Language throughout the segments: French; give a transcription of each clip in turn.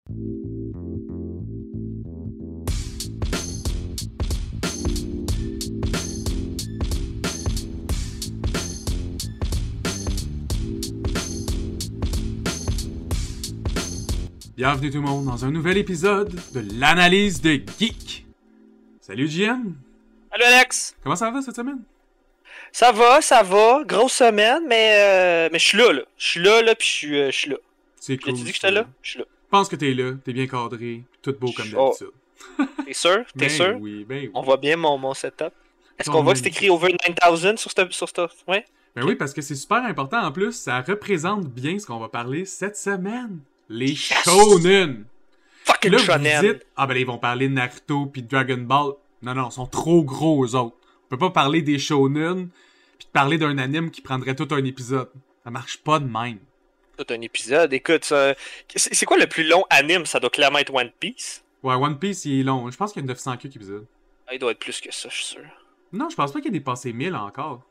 Bienvenue tout le monde dans un nouvel épisode de l'analyse de Geek. Salut JM. Allô Alex. Comment ça va cette semaine? Ça va. Grosse semaine, mais je suis là. Je suis là, puis je suis là. C'est cool. Tu dit que j'étais là? Je suis là. Je pense que t'es là, t'es bien cadré, tout beau comme d'habitude. T'es sûr? T'es sûr? Oui, ben oui. On voit bien mon setup. Est-ce qu'on voit que c'est écrit Over 9000 sur ce... Ouais? Ben oui, parce que c'est super important en plus, ça représente bien ce qu'on va parler cette semaine. Les shonen! Fucking là, shonen! vous dites, ah ben ils vont parler de Naruto puis de Dragon Ball. Non, ils sont trop gros eux autres. On peut pas parler des shonen puis de parler d'un anime qui prendrait tout un épisode. Ça marche pas de même. Tout un épisode, écoute, c'est quoi le plus long anime? Ça doit clairement être One Piece. Ouais, One Piece il est long. Je pense qu'il y a 900 quelques épisodes. Ah, il doit être plus que ça, je suis sûr. Non, je pense pas qu'il ait dépassé 1000 encore.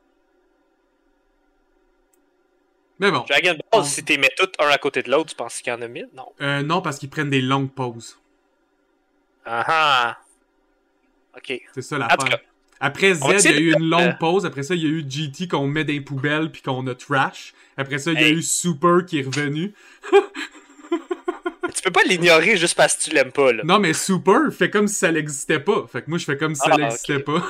Mais bon. Dragon Ball, si t'es mets toutes un à côté de l'autre, tu penses qu'il y en a 1000? Non. Non, parce qu'ils prennent des longues pauses. Ah. Ok. C'est ça l'affaire. Après Z, il y a eu une longue pause. Après ça, il y a eu GT qu'on met dans les poubelles puis qu'on a trash. Après ça, il y a eu Super qui est revenu. Tu peux pas l'ignorer juste parce que tu l'aimes pas, là. Non, mais Super fait comme si ça n'existait pas. Fait que moi, je fais comme si ça n'existait pas.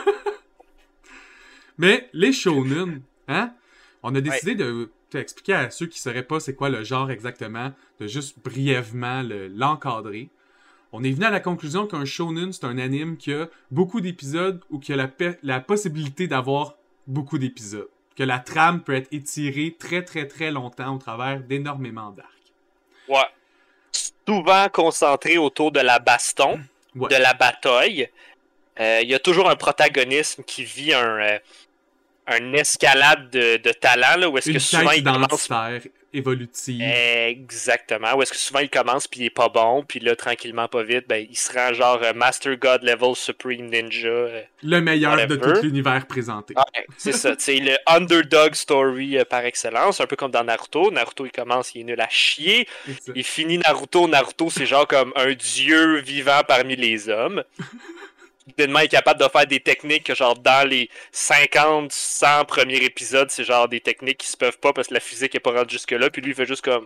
Mais les shonen, hein? On a décidé de expliquer à ceux qui ne sauraient pas c'est quoi le genre exactement, de juste brièvement l'encadrer. On est venu à la conclusion qu'un shonen, c'est un anime qui a beaucoup d'épisodes ou qui a la possibilité d'avoir beaucoup d'épisodes. Que la trame peut être étirée très très très longtemps au travers d'énormément d'arcs. Ouais. Souvent concentré autour de la baston, de la bataille. Il y a toujours un protagonisme qui vit un escalade de talent, là, où est-ce que souvent il commence... évolutive. Exactement. Où est-ce que souvent il commence puis il est pas bon, puis là, tranquillement, pas vite, ben, il se rend genre Master God Level Supreme Ninja. Le meilleur de tout l'univers présenté. Ouais, c'est ça. C'est le underdog story par excellence, un peu comme dans Naruto. Naruto, il commence, il est nul à chier. Il finit Naruto. Naruto, c'est genre comme un dieu vivant parmi les hommes. Soudainement, il est capable de faire des techniques que, genre, dans les 50, 100 premiers épisodes, c'est genre des techniques qui se peuvent pas parce que la physique est pas rendue jusque-là, puis lui, il fait juste comme...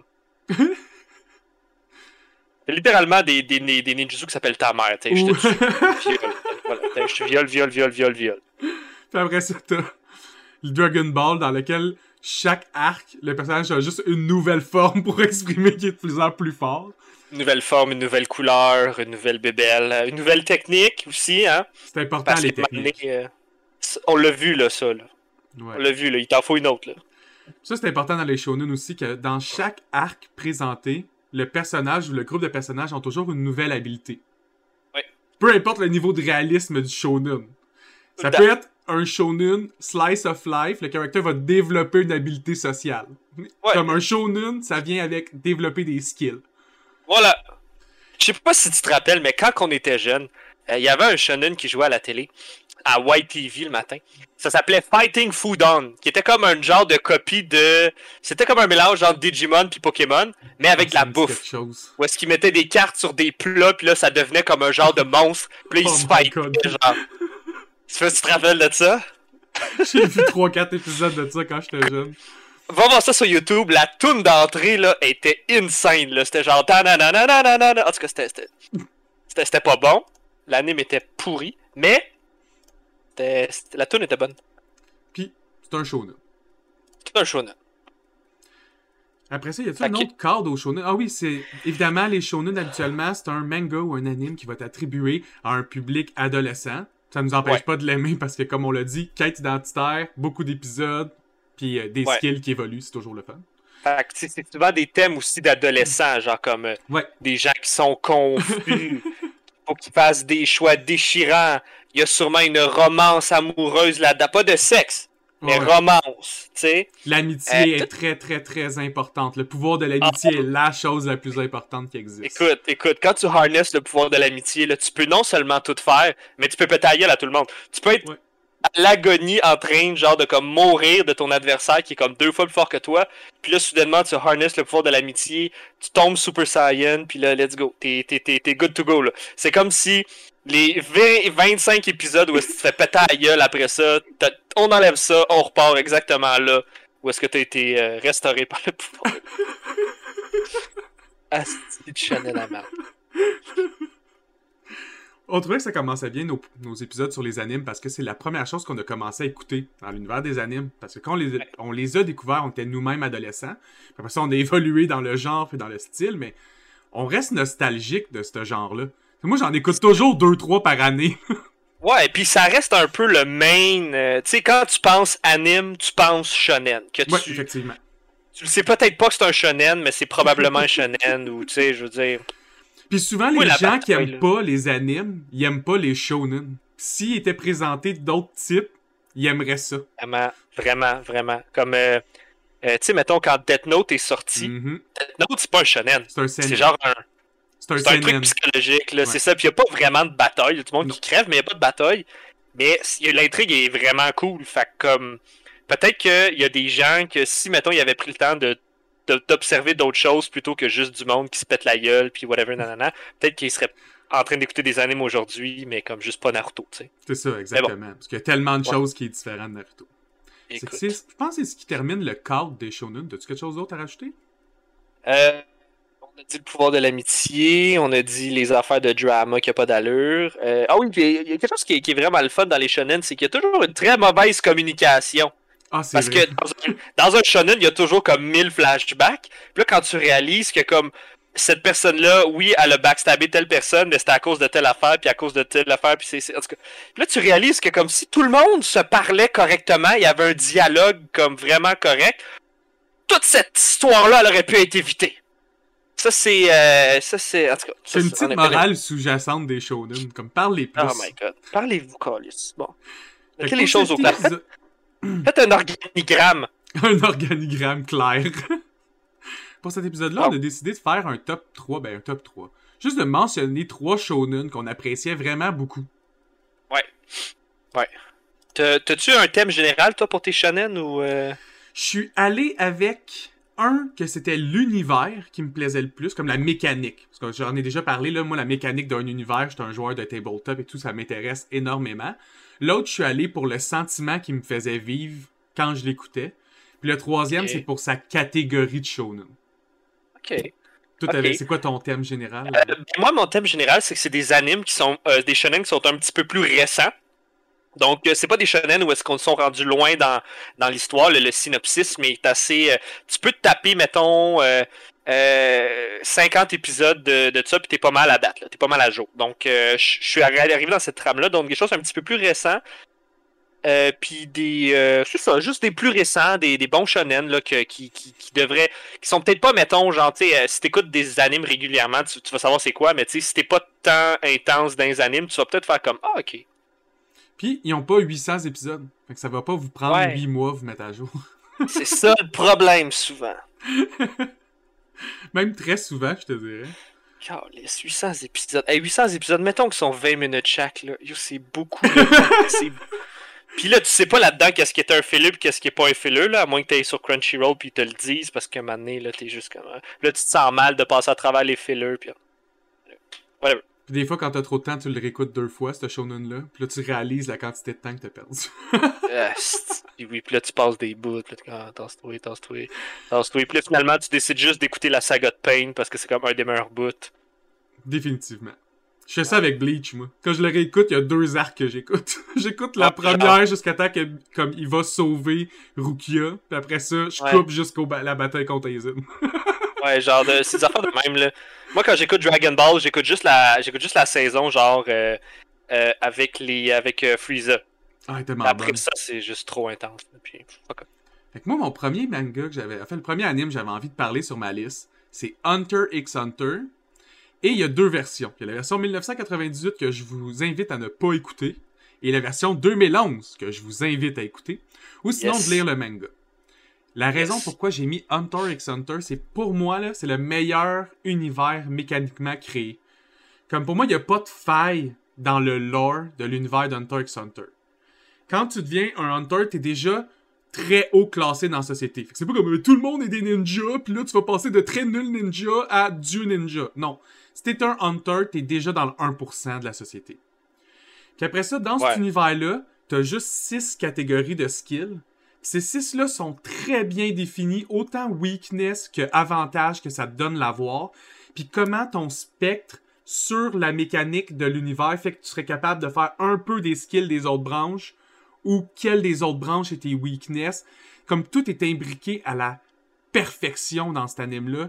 C'est littéralement des ninjutsu qui s'appellent ta mère, tu sais, je te tue, voilà, je te viole. Puis après ça, t'as le Dragon Ball dans lequel chaque arc, le personnage a juste une nouvelle forme pour exprimer qu'il est de plus en plus fort. Une nouvelle forme, une nouvelle couleur, une nouvelle bébelle, une nouvelle technique aussi, hein. C'est important, les techniques. On l'a vu, là, ça, là. Ouais. On l'a vu, là. Il t'en faut une autre, là. Ça, c'est important dans les shonen aussi, que dans chaque arc présenté, le personnage ou le groupe de personnages ont toujours une nouvelle habilité. Oui. Peu importe le niveau de réalisme du shonen. Ça peut être un shonen slice of life, le caractère va développer une habilité sociale. Ouais. Comme un shonen, ça vient avec développer des skills. Voilà. Je sais pas si tu te rappelles, mais quand on était jeune, il y avait un shonen qui jouait à la télé, à YTV le matin. Ça s'appelait Fighting Foodon, qui était comme un genre de copie de... C'était comme un mélange entre Digimon puis Pokémon, mais avec de la bouffe. Où est-ce qu'ils mettaient des cartes sur des plats, puis là, ça devenait comme un genre de monstre, puis là, ils se fightaient, genre... Tu te rappelles de ça? J'ai vu 3-4 épisodes de ça quand j'étais jeune. Va voir ça sur YouTube, la toune d'entrée là était insane là, c'était genre en tout cas c'était pas bon, l'anime était pourri, mais la toune était bonne. Puis c'est un shonen. C'est un shonen. Après ça, y a-t-il un autre cadre au shonen? Ah oui, c'est évidemment les shonen habituellement, c'est un manga ou un anime qui va être attribué à un public adolescent. Ça nous empêche pas de l'aimer parce que comme on l'a dit, quête identitaire, beaucoup d'épisodes. Puis des skills qui évoluent, c'est toujours le fun. Fait que c'est souvent des thèmes aussi d'adolescents, genre comme des gens qui sont confus, faut qu'ils fassent des choix déchirants. Il y a sûrement une romance amoureuse là-dedans. Pas de sexe, mais romance, tu sais. L'amitié est très, très, très importante. Le pouvoir de l'amitié est la chose la plus importante qui existe. Écoute, quand tu harnesses le pouvoir de l'amitié, là, tu peux non seulement tout faire, mais tu peux péter la gueule à tout le monde. Tu peux être à l'agonie en train genre de comme mourir de ton adversaire qui est comme 2 fois plus fort que toi. Puis là, soudainement, tu harness le pouvoir de l'amitié, tu tombes Super Saiyan, puis là, let's go. T'es good to go, là. C'est comme si les 25 épisodes où est-ce que tu te fais péter à la gueule après ça, on enlève ça, on repart exactement là où est-ce que t'as été restauré par le pouvoir. Asti de Chanel à merde. On trouvait que ça commençait bien nos épisodes sur les animes parce que c'est la première chose qu'on a commencé à écouter dans l'univers des animes. Parce que quand on les a découverts, on était nous-mêmes adolescents. Puis après ça, on a évolué dans le genre et dans le style, mais on reste nostalgique de ce genre-là. Moi, j'en écoute toujours 2-3 par année. Ouais, et puis ça reste un peu le main... tu sais, quand tu penses anime, tu penses shonen. Ouais, effectivement. Tu le sais peut-être pas que c'est un shonen, mais c'est probablement un shonen, ou tu sais, je veux dire... Puis souvent, les gens qui aiment pas les animes, ils aiment pas les shonen. S'ils étaient présentés d'autres types, ils aimeraient ça. Vraiment. Comme, tu sais, mettons, quand Death Note est sorti, Death Note, c'est pas un shonen. C'est genre un... C'est un truc psychologique, là, c'est ça. Puis il n'y a pas vraiment de bataille. Il y a tout le monde qui crève, mais il n'y a pas de bataille. Mais l'intrigue est vraiment cool. Fait que, comme... Peut-être qu'il y a des gens que si, mettons, ils avaient pris le temps d'observer d'autres choses plutôt que juste du monde qui se pète la gueule, puis whatever, nanana, peut-être qu'ils seraient en train d'écouter des animes aujourd'hui, mais comme juste pas Naruto, tu sais. C'est ça, exactement. Bon. Parce qu'il y a tellement de choses qui sont différentes de Naruto. Je pense que c'est ce qui termine le cadre des shonen. As-tu quelque chose d'autre à rajouter? On a dit le pouvoir de l'amitié, on a dit les affaires de drama qui a pas d'allure. Ah oui, puis il y a quelque chose qui est vraiment le fun dans les shonen, c'est qu'il y a toujours une très mauvaise communication. Ah, c'est Parce vrai. que dans un shonen, il y a toujours comme 1000 flashbacks. Puis là, quand tu réalises que comme cette personne-là, oui, elle a backstabé telle personne, mais c'était à cause de telle affaire, puis à cause de telle affaire, puis en tout cas. Puis là, tu réalises que comme si tout le monde se parlait correctement, il y avait un dialogue comme vraiment correct, toute cette histoire-là, elle aurait pu être évitée. Ça, c'est... en tout cas... C'est une petite morale sous-jacente des shonen, comme parlez plus. Oh my god. Parlez-vous, Callis. Bon. Mettez les choses au clair. Faites un organigramme. Un organigramme clair. Pour cet épisode-là, on a décidé de faire un top 3. Ben, un top 3. Juste de mentionner 3 shonen qu'on appréciait vraiment beaucoup. Ouais. T'as-tu un thème général, toi, pour tes shonen, ou... Je suis allé avec un que c'était l'univers qui me plaisait le plus, comme la mécanique. Parce que j'en ai déjà parlé, là, moi, la mécanique d'un univers, j'étais un joueur de tabletop et tout, ça m'intéresse énormément. L'autre, je suis allé pour le sentiment qui me faisait vivre quand je l'écoutais. Puis le troisième, c'est pour sa catégorie de shonen. Ok. C'est quoi ton thème général? Moi, mon thème général, c'est que c'est des animes qui sont... des shonen qui sont un petit peu plus récents. Donc, c'est pas des shonen où est-ce qu'on sont rendus loin dans l'histoire. Le synopsis, mais est assez... tu peux te taper, mettons... 50 épisodes de ça, puis t'es pas mal à date, là. T'es pas mal à jour. Donc, je suis arrivé dans cette trame-là, donc des choses un petit peu plus récents. Puis c'est ça, juste des plus récents, des bons shonen là, qui devraient... Qui sont peut-être pas, mettons, genre, tu sais, si t'écoutes des animes régulièrement, tu vas savoir c'est quoi, mais tu sais, si t'es pas tant intense dans les animes, tu vas peut-être faire comme, ah, ok. Puis, ils ont pas 800 épisodes. Fait que ça va pas vous prendre 8 mois vous mettre à jour. C'est ça le problème, souvent. Même très souvent, je te dirais. Les 800 épisodes. 800 épisodes, mettons qu'ils sont 20 minutes chaque, là. Yo, c'est beaucoup de temps. Puis là, tu sais pas là-dedans qu'est-ce qui est un filler et qu'est-ce qui est pas un filler, là, à moins que t'ailles sur Crunchyroll puis ils te le disent, parce qu'à un moment donné, là, t'es juste comme... Là, tu te sens mal de passer à travers les fillers, puis... Whatever. Puis des fois, quand t'as trop de temps, tu le réécoutes 2 fois, ce shonen-là. Puis là, tu réalises la quantité de temps que t'as perdu. Oui, puis là, tu passes des bouts, puis là, tasse-toi. Puis là, finalement, tu décides juste d'écouter la saga de Pain, parce que c'est comme un des meilleurs bouts. Définitivement. Je fais ça avec Bleach, moi. Quand je le réécoute, il y a 2 arcs que j'écoute. J'écoute la première jusqu'à temps que, comme, il va sauver Rukia. Puis après ça, je coupe jusqu'à la bataille contre Aizen. Ouais, genre, ces affaires de même, là. Moi, quand j'écoute Dragon Ball, j'écoute juste la saison, genre, avec Frieza. Ah, tellement après bonne. ça, c'est juste trop intense. Puis, okay. Fait que moi, mon premier manga que j'avais... Enfin, le premier anime que j'avais envie de parler sur ma liste, c'est Hunter x Hunter. Et il y a 2 versions. Il y a la version 1998 que je vous invite à ne pas écouter. Et la version 2011 que je vous invite à écouter. Ou sinon de lire le manga. La raison pourquoi j'ai mis Hunter x Hunter, c'est pour moi, là, c'est le meilleur univers mécaniquement créé. Comme pour moi, il n'y a pas de faille dans le lore de l'univers d'Hunter x Hunter. quand tu deviens un Hunter, t'es déjà très haut classé dans la société. Fait que c'est pas comme tout le monde est des ninjas, puis là tu vas passer de très nul ninja à Dieu ninja. Non. Si t'es un Hunter, t'es déjà dans le 1% de la société. Puis après ça, dans cet univers-là, t'as juste 6 catégories de skills. Ces 6-là sont très bien définis, autant weakness que avantage que ça te donne l'avoir. Puis comment ton spectre sur la mécanique de l'univers fait que tu serais capable de faire un peu des skills des autres branches, ou quelle des autres branches est tes weakness. Comme tout est imbriqué à la perfection dans cet anime-là,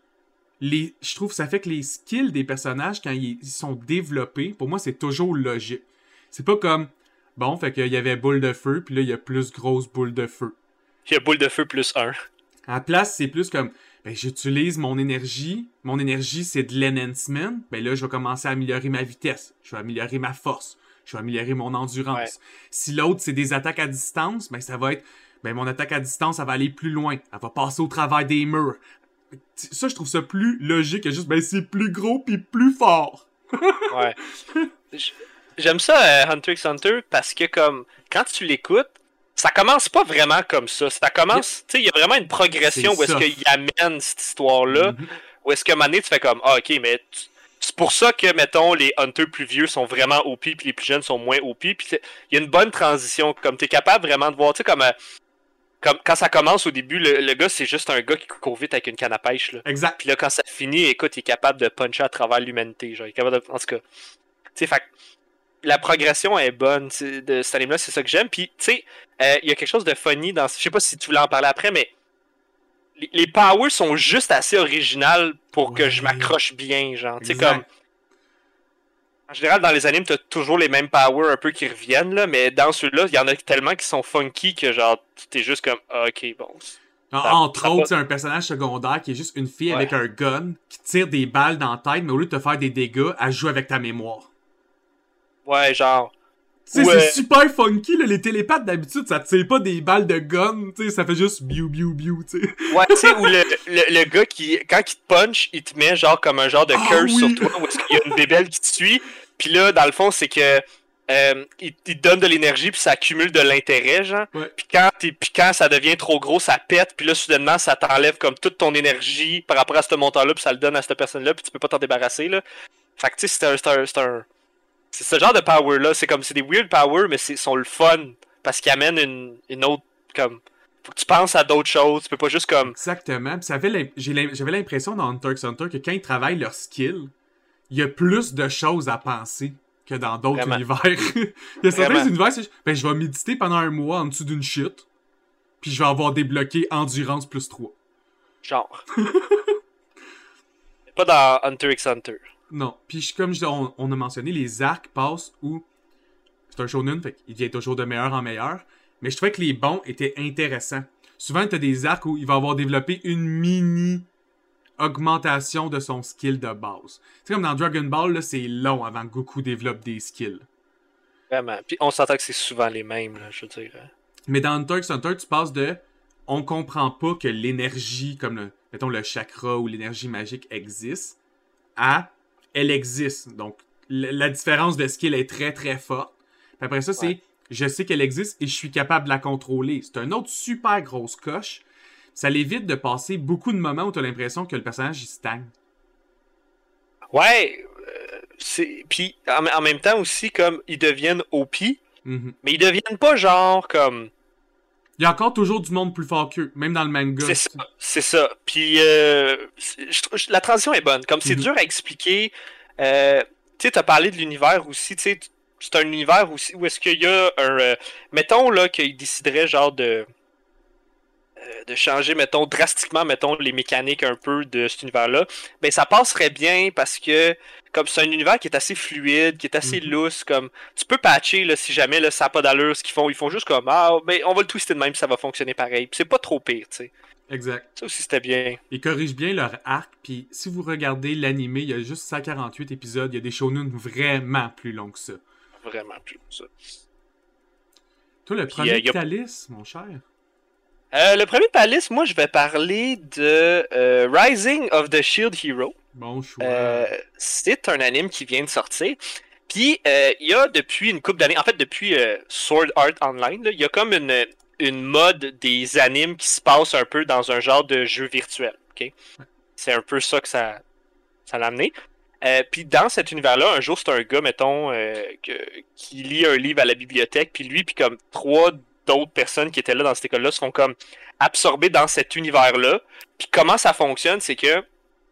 je trouve que ça fait que les skills des personnages, quand ils sont développés, pour moi, c'est toujours logique. C'est pas comme, bon, fait qu'il y avait boule de feu, puis là, il y a plus grosse boule de feu. Il y a boule de feu plus 1. À la place, c'est plus comme, ben, j'utilise mon énergie. Mon énergie, c'est de l'enhancement. Ben là, je vais commencer à améliorer ma vitesse. Je vais améliorer ma force. Je vais améliorer mon endurance. Ouais. Si l'autre, c'est des attaques à distance, ben, ça va être, ben, mon attaque à distance, ça va aller plus loin. Elle va passer au travers des murs. Ça, je trouve ça plus logique que juste, ben, c'est plus gros pis plus fort. Ouais. J'aime ça, Hunter x Hunter, parce que, comme, quand tu l'écoutes, ça commence pas vraiment comme ça. Ça commence, tu sais, il y a vraiment une progression où est-ce qu'il amène cette histoire-là, où est-ce que, à un moment donné, tu fais comme, ah, ok, mais c'est pour ça que, mettons, les Hunters plus vieux sont vraiment OP, puis les plus jeunes sont moins OP, puis il y a une bonne transition, comme t'es capable vraiment de voir, tu sais, comme quand ça commence au début, le gars, c'est juste un gars qui court vite avec une canne à pêche, là. Exact. Puis là, quand ça finit, écoute, il est capable de puncher à travers l'humanité, genre, il est capable de, en tout cas, tu sais, fait la progression est bonne de cet anime-là, c'est ça que j'aime. Puis, tu sais, il y a quelque chose de funny dans. Je sais pas si tu voulais en parler après, mais les powers sont juste assez originales pour que je m'accroche bien, genre. Tu sais, comme. En général, dans les animes, t'as toujours les mêmes powers un peu qui reviennent, là, mais dans ceux-là, il y en a tellement qui sont funky que, genre, t'es juste comme, ah, ok, bon. Entre autres, c'est un personnage secondaire qui est juste une fille avec un gun qui tire des balles dans la tête, mais au lieu de te faire des dégâts, elle joue avec ta mémoire. Ouais, genre. Tu sais, c'est super funky, là. Les télépathes, d'habitude, ça tire pas des balles de gun, tu sais, ça fait juste biou, biou, biou, tu sais. Ouais, tu sais, où le gars qui, quand il te punch, il te met genre comme un genre de curse sur toi, où est-ce qu'il y a une bébelle qui te suit, puis là, dans le fond, c'est que il te donne de l'énergie, puis ça accumule de l'intérêt, genre. Ouais. Puis quand ça devient trop gros, ça pète, puis là, soudainement, ça t'enlève comme toute ton énergie par rapport à ce montant-là, puis ça le donne à cette personne-là, puis tu peux pas t'en débarrasser, là. Fait que, tu sais, c'est ce genre de power-là. C'est comme, c'est des weird powers, mais sont le fun. Parce qu'ils amènent une autre, comme, faut que tu penses à d'autres choses. Tu peux pas juste comme. Exactement. Puis j'avais l'impression dans Hunter x Hunter que quand ils travaillent leur skill, il y a plus de choses à penser que dans d'autres univers. Il y a certains univers, c'est ben, je vais méditer pendant un mois en dessous d'une chute, puis je vais avoir débloqué Endurance plus 3. Genre. Pas dans Hunter x Hunter. Non. Puis comme on a mentionné, les arcs passent où c'est un shonen, fait qu'il devient toujours de meilleur en meilleur. Mais je trouvais que les bons étaient intéressants. Souvent, t'as des arcs où il va avoir développé une mini augmentation de son skill de base. C'est comme dans Dragon Ball, là, c'est long avant que Goku développe des skills. Vraiment. Puis on s'entend que c'est souvent les mêmes, là, je veux dire. Mais dans Hunter x Hunter, tu passes de on comprend pas que l'énergie, comme mettons le chakra ou l'énergie magique existe, à elle existe. Donc, la différence de skill est très, très forte. Puis après ça, c'est je sais qu'elle existe et je suis capable de la contrôler. C'est une autre super grosse coche. Ça l'évite de passer beaucoup de moments où tu as l'impression que le personnage, il stagne. Ouais. Puis, en même temps aussi, comme, ils deviennent OP, mais ils deviennent pas genre comme... Il y a encore toujours du monde plus fort qu'eux, même dans le manga. C'est ça. Puis la transition est bonne. Comme c'est dur à expliquer. Tu sais, t'as parlé de l'univers aussi. Tu sais, c'est un univers aussi où est-ce qu'il y a un... mettons là qu'il déciderait genre de changer, mettons, drastiquement, mettons, les mécaniques un peu de cet univers-là, ben ça passerait bien parce que comme c'est un univers qui est assez fluide, qui est assez lousse, comme tu peux patcher là, si jamais là, ça n'a pas d'allure ce qu'ils font. Ils font juste comme ben on va le twister de même, ça va fonctionner pareil. Puis c'est pas trop pire, tu sais. Exact. Ça aussi c'était bien. Ils corrigent bien leur arc, puis si vous regardez l'anime, il y a juste 148 épisodes, il y a des shonen vraiment plus longs que ça. Vraiment plus long que ça. Toi, le premier Thalys, mon cher? Le premier Palace, moi je vais parler de Rising of the Shield Hero. Bon choix. C'est un anime qui vient de sortir. Puis Puis, il y a depuis une couple d'années, en fait, depuis Sword Art Online, il y a comme une mode des animes qui se passe un peu dans un genre de jeu virtuel. Okay? C'est un peu ça que ça l'a amené. Puis dans cet univers-là, un jour, c'est un gars, mettons, qui lit un livre à la bibliothèque, puis lui, puis comme 3 d'autres personnes qui étaient là dans cette école-là se font comme absorbés dans cet univers-là. Puis comment ça fonctionne, c'est que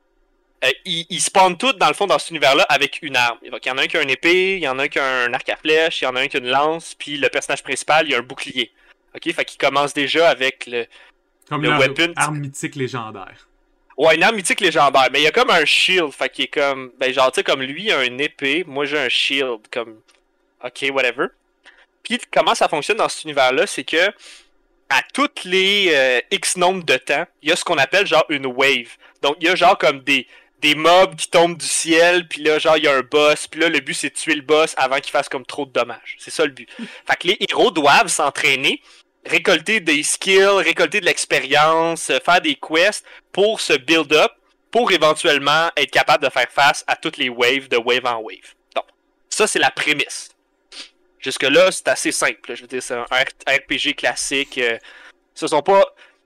ils spawnent tous, dans le fond, dans cet univers-là avec une arme. Donc, il y en a un qui a une épée, il y en a un qui a un arc à flèche, il y en a un qui a une lance, puis le personnage principal, il a un bouclier. Ok, fait qu'il commence déjà avec le weapon. Arme mythique légendaire. Ouais, une arme mythique légendaire, mais il y a comme un shield, fait qu'il est comme, ben genre, tu sais, comme lui, il a une épée, moi j'ai un shield, comme, ok, whatever. Puis comment ça fonctionne dans cet univers-là, c'est que, à toutes les X nombre de temps, il y a ce qu'on appelle genre une wave. Donc, il y a genre comme des mobs qui tombent du ciel, puis là, genre, il y a un boss, puis là, le but, c'est de tuer le boss avant qu'il fasse comme trop de dommages. C'est ça le but. Fait que les héros doivent s'entraîner, récolter des skills, récolter de l'expérience, faire des quests pour se build up, pour éventuellement être capable de faire face à toutes les waves de wave en wave. Donc, ça, c'est la prémisse. Jusque-là, c'est assez simple. Je veux dire, c'est un RPG classique. Ce sont pas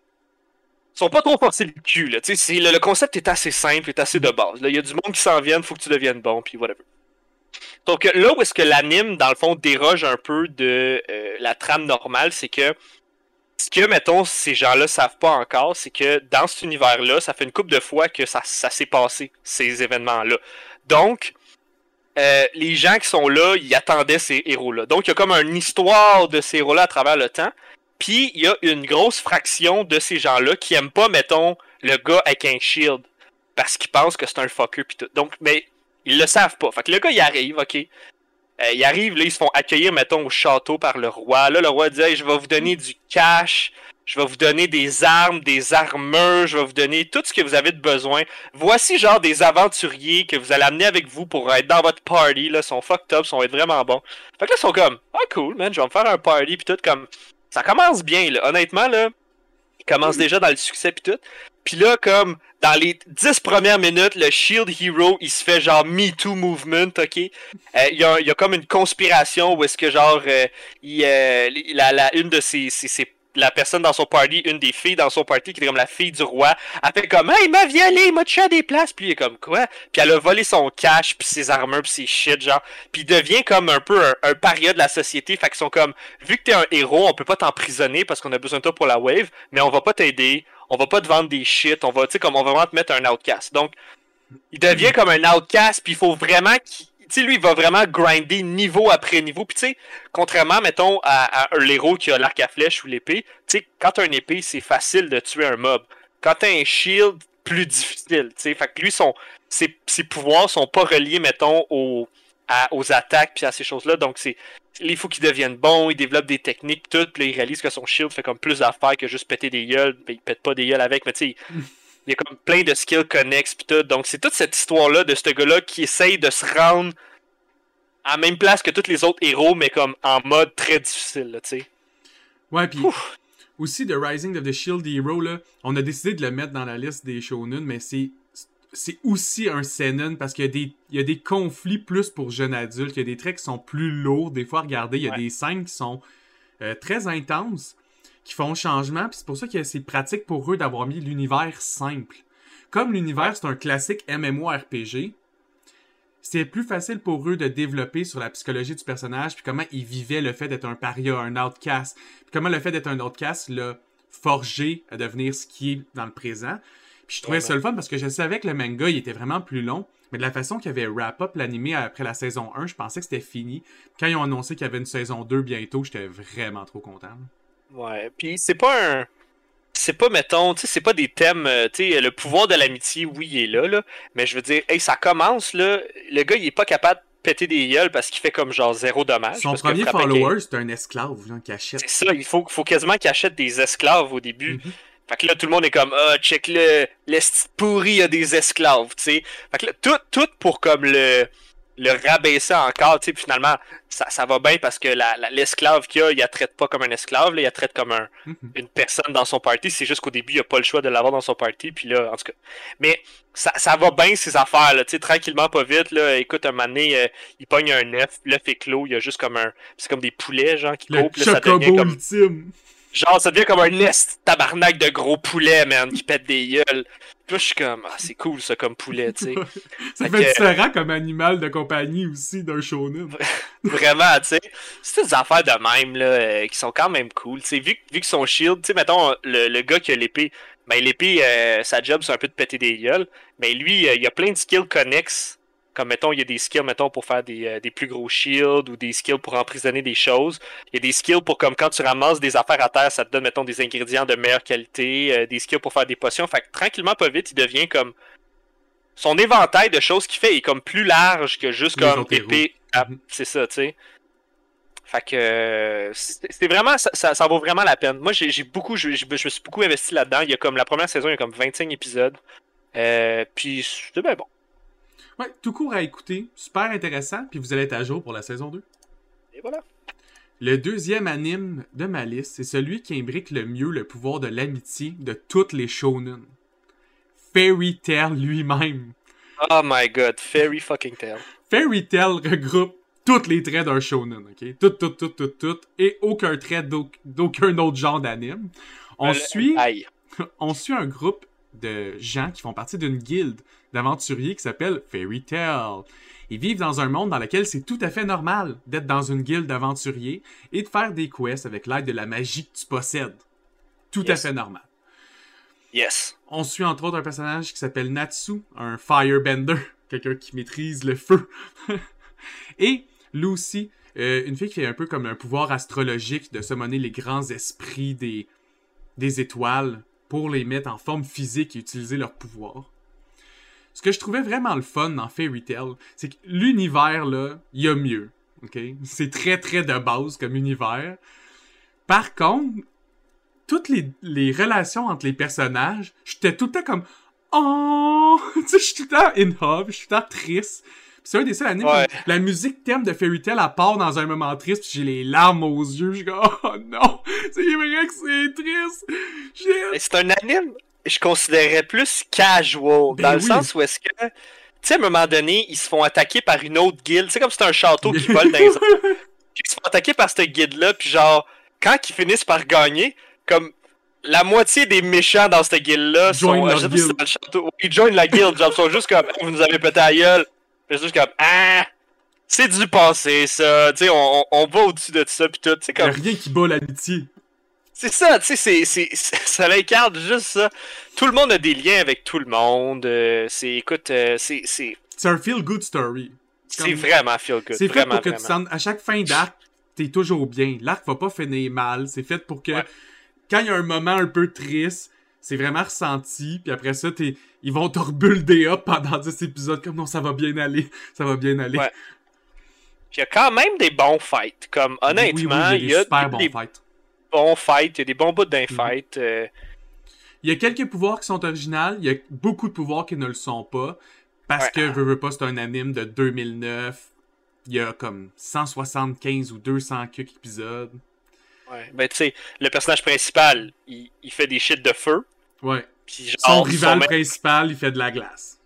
trop forcés le cul. Là. Le concept est assez simple, est assez de base. Il y a du monde qui s'en vient, faut que tu deviennes bon, puis whatever. Donc là où est-ce que l'anime, dans le fond, déroge un peu de la trame normale, c'est que ce que, mettons, ces gens-là savent pas encore, c'est que dans cet univers-là, ça fait une couple de fois que ça s'est passé, ces événements-là. Donc, les gens qui sont là, ils attendaient ces héros-là. Donc, il y a comme une histoire de ces héros-là à travers le temps. Puis, il y a une grosse fraction de ces gens-là qui aiment pas, mettons, le gars avec un shield. Parce qu'ils pensent que c'est un fucker pis tout. Donc, mais ils le savent pas. Fait que le gars, il arrive, ok. Il arrive, là, ils se font accueillir, mettons, au château par le roi. Là, le roi dit, hey, je vais vous donner du cash, je vais vous donner des armes, des armures, je vais vous donner tout ce que vous avez de besoin. Voici, genre, des aventuriers que vous allez amener avec vous pour être dans votre party, là. Ils sont fucked up, ils sont être vraiment bons. Fait que là, ils sont comme, ah, cool, man, je vais me faire un party, pis tout, comme. Ça commence bien, là. Honnêtement, là, il commence déjà dans le succès, pis tout. Puis là, comme, dans les 10 premières minutes, le Shield Hero, il se fait genre Me Too Movement, ok? Il y a comme une conspiration où est-ce que genre, une de la personne dans son party, une des filles dans son party, qui est comme la fille du roi, elle fait comme, hey, il m'a violé, il m'a tué à des places, puis il est comme, quoi? Puis elle a volé son cash, puis ses armures, puis ses shit, genre. Puis il devient comme un peu un paria de la société, fait qu'ils sont comme, vu que t'es un héros, on peut pas t'emprisonner parce qu'on a besoin de toi pour la wave, mais on va pas t'aider. On va pas te vendre des shit, on va, tu sais, comme on va vraiment te mettre un outcast. Donc, il devient comme un outcast, puis il faut vraiment qu'il. Tu sais, lui, il va vraiment grinder niveau après niveau. Puis, tu sais, contrairement, mettons, à un héros qui a l'arc à flèche ou l'épée, tu sais, quand t'as une épée, c'est facile de tuer un mob. Quand t'as un shield, plus difficile, tu sais. Fait que lui, ses pouvoirs sont pas reliés, mettons, aux attaques puis à ces choses-là. Donc, il faut qu'il devienne bon, il développe des techniques, tout, puis là, il réalise que son shield fait comme plus d'affaires que juste péter des gueules, ben, il pète pas des gueules avec, mais tu sais, il y a comme plein de skills connexes puis tout. Donc, c'est toute cette histoire-là de ce gars-là qui essaye de se rendre à la même place que tous les autres héros, mais comme en mode très difficile, là, tu sais. Ouais, puis aussi, The Rising of the Shield Hero, là, on a décidé de le mettre dans la liste des shonen, mais c'est aussi un seinen parce qu'il y a des conflits plus pour jeunes adultes, il y a des traits qui sont plus lourds, des fois, regardez, il y a des scènes qui sont très intenses, qui font changement, puis c'est pour ça que c'est pratique pour eux d'avoir mis l'univers simple. Comme l'univers, c'est un classique MMORPG, c'est plus facile pour eux de développer sur la psychologie du personnage, puis comment il vivait le fait d'être un paria, un outcast, puis comment le fait d'être un outcast l'a forgé à devenir ce qui est dans le présent. Puis je trouvais ça le fun parce que je savais que le manga, il était vraiment plus long, mais de la façon qu'il avait wrap-up l'animé après la saison 1, je pensais que c'était fini. Quand ils ont annoncé qu'il y avait une saison 2 bientôt, j'étais vraiment trop content. Ouais, puis c'est pas, mettons, tu sais, c'est pas des thèmes, tu sais, le pouvoir de l'amitié, oui, il est là, mais je veux dire, hey, ça commence, là, le gars, il est pas capable de péter des gueules parce qu'il fait comme genre zéro dommage. Son premier follower, c'est un esclave, genre, qui achète. C'est ça, il faut quasiment qu'il achète des esclaves au début. Fait que là, tout le monde est comme, ah, check le pourri, il y a des esclaves, tu sais. Fait que là, tout pour comme le rabaisser encore, tu sais, puis finalement, ça va bien parce que l'esclave qu'il y a, il la traite pas comme un esclave, là, il la traite comme une personne dans son party, c'est juste qu'au début, il a pas le choix de l'avoir dans son party, puis là, en tout cas. Mais ça va bien, ces affaires, là, tu sais, tranquillement, pas vite, là, écoute, un moment donné, il pogne un œuf, l'œuf est clos, il y a juste comme c'est comme des poulets, genre, qui coupent, là, ça devient comme... ultime. Genre, ça devient comme un nest tabarnak de gros poulets, man, qui pète des gueules. Puis là, je suis comme, c'est cool, ça, comme poulet, tu sais. Ça fait différent comme animal de compagnie aussi d'un shonen. Vraiment, tu sais. C'est des affaires de même, là, qui sont quand même cool. Tu sais, vu que son shield, tu sais, mettons, le gars qui a l'épée, ben, l'épée, sa job, c'est un peu de péter des gueules. Mais lui, il y a plein de skills connexes. Comme, mettons, il y a des skills, mettons, pour faire des plus gros shields ou des skills pour emprisonner des choses. Il y a des skills pour, comme, quand tu ramasses des affaires à terre, ça te donne, mettons, des ingrédients de meilleure qualité. Des skills pour faire des potions. Fait que, tranquillement, pas vite, il devient comme... Son éventail de choses qu'il fait est comme plus large que juste comme épée. C'est ça, tu sais. Fait que... c'est vraiment... Ça vaut vraiment la peine. Moi, j'ai beaucoup... Je me suis beaucoup investi là-dedans. Il y a comme... La première saison, il y a comme 25 épisodes. Puis, c'est bien bon. Ouais, tout court à écouter, super intéressant, puis vous allez être à jour pour la saison 2. Et voilà. Le deuxième anime de ma liste, c'est celui qui imbrique le mieux le pouvoir de l'amitié de toutes les shonen. Fairy Tail lui-même. Oh my god, Fairy fucking Tail. Fairy Tail regroupe tous les traits d'un shonen, ok? Tout, et aucun trait d'aucun autre genre d'anime. On suit un groupe de gens qui font partie d'une guilde d'aventuriers qui s'appelle Fairy Tail. Ils vivent dans un monde dans lequel c'est tout à fait normal d'être dans une guilde d'aventuriers et de faire des quests avec l'aide de la magie que tu possèdes. Tout à fait normal. Yes. On suit entre autres un personnage qui s'appelle Natsu, un firebender, quelqu'un qui maîtrise le feu. Et Lucy, une fille qui fait un peu comme un pouvoir astrologique de summoner les grands esprits des étoiles pour les mettre en forme physique et utiliser leur pouvoir. Ce que je trouvais vraiment le fun dans Fairy Tail, c'est que l'univers, là, il y a mieux. Okay? C'est très, très de base comme univers. Par contre, toutes les relations entre les personnages, j'étais tout le temps comme « Oh! » Tu sais, je suis tout le temps in love, je suis tout le temps triste. Puis c'est un des seuls animes où la musique thème de Fairy Tail, elle part dans un moment triste, puis j'ai les larmes aux yeux. Je suis comme « Oh non! C'est vrai que c'est triste! » C'est un anime, je considérais plus casual, dans le sens où est-ce que, tu sais, à un moment donné, ils se font attaquer par une autre guilde. C'est comme si c'était un château qui vole dans les airs. Puis ils se font attaquer par cette guilde-là, puis genre, quand ils finissent par gagner, comme la moitié des méchants dans cette guilde-là sont... Je sais pas si c'est dans le château. Ils joignent la guilde, genre, ils sont juste comme, vous nous avez pété à gueule. Puis juste comme, c'est du passé, ça. Tu sais, on va au-dessus de ça, puis tout. Comme... Il y a rien qui bat l'amitié. C'est ça, tu sais, ça l'incarne juste ça. Tout le monde a des liens avec tout le monde. Écoute, c'est un feel-good story. C'est vraiment feel-good. C'est fait pour que tu sentes, à chaque fin d'arc, t'es toujours bien. L'arc va pas finir mal. C'est fait pour que, quand il y a un moment un peu triste, c'est vraiment ressenti. Puis après ça, ils vont te rebuilder up pendant 10 épisodes. Comme non, ça va bien aller. Ça va bien aller. Ouais. Puis il y a quand même des bons fights. Comme, honnêtement, il y a super bons fights. Bons fights, il y a des bons bouts d'un fight. Il y a quelques pouvoirs qui sont originaux, il y a beaucoup de pouvoirs qui ne le sont pas, parce que veux pas, c'est un anime de 2009, il y a comme 175 ou 200 quelques épisodes. Ouais, ben tu sais, le personnage principal, il fait des shit de feu. Ouais. Puis genre, son rival principal, il fait de la glace.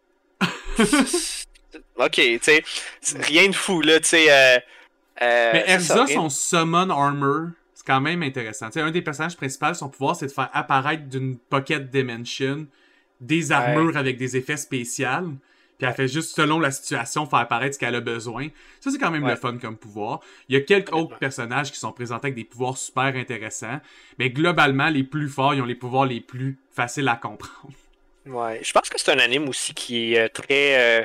Ok, tu sais, rien de fou, là, tu sais. Mais Erza, son summon armor, c'est quand même intéressant. T'sais, un des personnages principaux, son pouvoir, c'est de faire apparaître d'une pocket dimension des armures avec des effets spéciaux. Puis elle fait juste, selon la situation, faire apparaître ce qu'elle a besoin. Ça, c'est quand même le fun comme pouvoir. Il y a quelques autres personnages qui sont présentés avec des pouvoirs super intéressants. Mais globalement, les plus forts, ils ont les pouvoirs les plus faciles à comprendre. Ouais, je pense que c'est un anime aussi qui est très...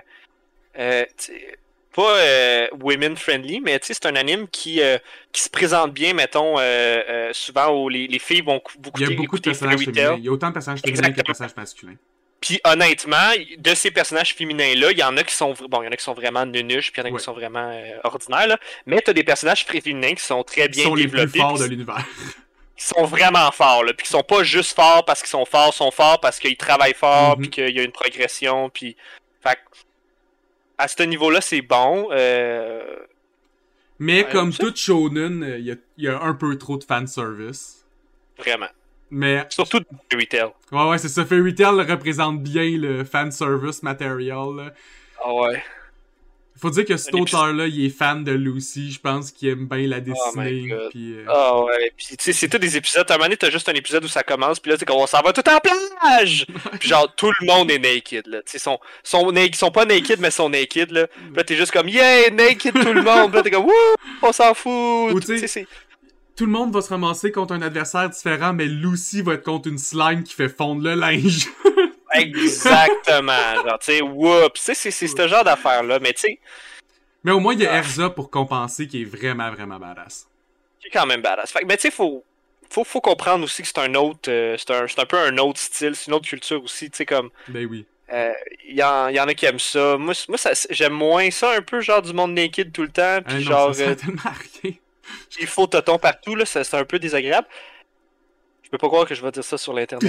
pas women friendly, mais c'est un anime qui se présente bien, mettons, souvent où les filles vont beaucoup écouter. Il y a beaucoup de personnages féminins. Il y a autant de personnages féminins que de personnages masculins. Puis honnêtement, de ces personnages féminins-là, il y en a qui sont vraiment nunuches, puis il y en a qui sont vraiment ordinaires, là. Mais t'as des personnages féminins qui sont très bien développés. Qui sont les plus forts de l'univers. Qui sont vraiment forts, là. Puis qui sont pas juste forts parce qu'ils sont forts parce qu'ils travaillent fort, puis qu'il y a une progression, puis... Fait à ce niveau-là, c'est bon. Mais Ouais, comme ça- tout shonen, il y a un peu trop de fanservice. Vraiment. Mais Surtout du Fairy Tail. ouais, c'est ça. Fairy Tail représente bien le fanservice material. Là. Ah ouais. Faut dire que cet Un épisode- auteur-là, il est fan de Lucy. Je pense qu'il aime bien la Oh my dessiner. god. Puis, Ah ouais. Puis tu sais, c'est tous des épisodes. À un moment donné, t'as juste un épisode où ça commence, puis là, c'est comme on s'en va tout en plage! Puis genre, tout le monde est naked, là. Tu sais, sont pas naked, mais sont naked, là. Puis là, t'es juste comme, yeah, naked tout le monde! Puis là, t'es comme, wouh! On s'en fout! Ou tu sais, Tu sais, c'est. tout le monde va se ramasser contre un adversaire différent, mais Lucy va être contre une slime qui fait fondre le linge. Exactement. Genre, tu sais, whoops. Tu sais, c'est ce genre d'affaire-là. Mais tu sais, Mais au moins, il y a Erza pour compenser, qui est vraiment, vraiment badass. c'est quand même badass. Fait que, mais tu sais, faut comprendre aussi que c'est un autre. C'est un peu un autre style, c'est une autre culture aussi. Tu sais, comme. Ben oui. Il y en a qui aiment ça. Moi j'aime moins ça un peu, genre du monde naked tout le temps. Puis Non, genre, ça sert tellement à rien. il faut tonton partout, là. C'est un peu désagréable. Je peux pas croire que je vais dire ça sur l'internet.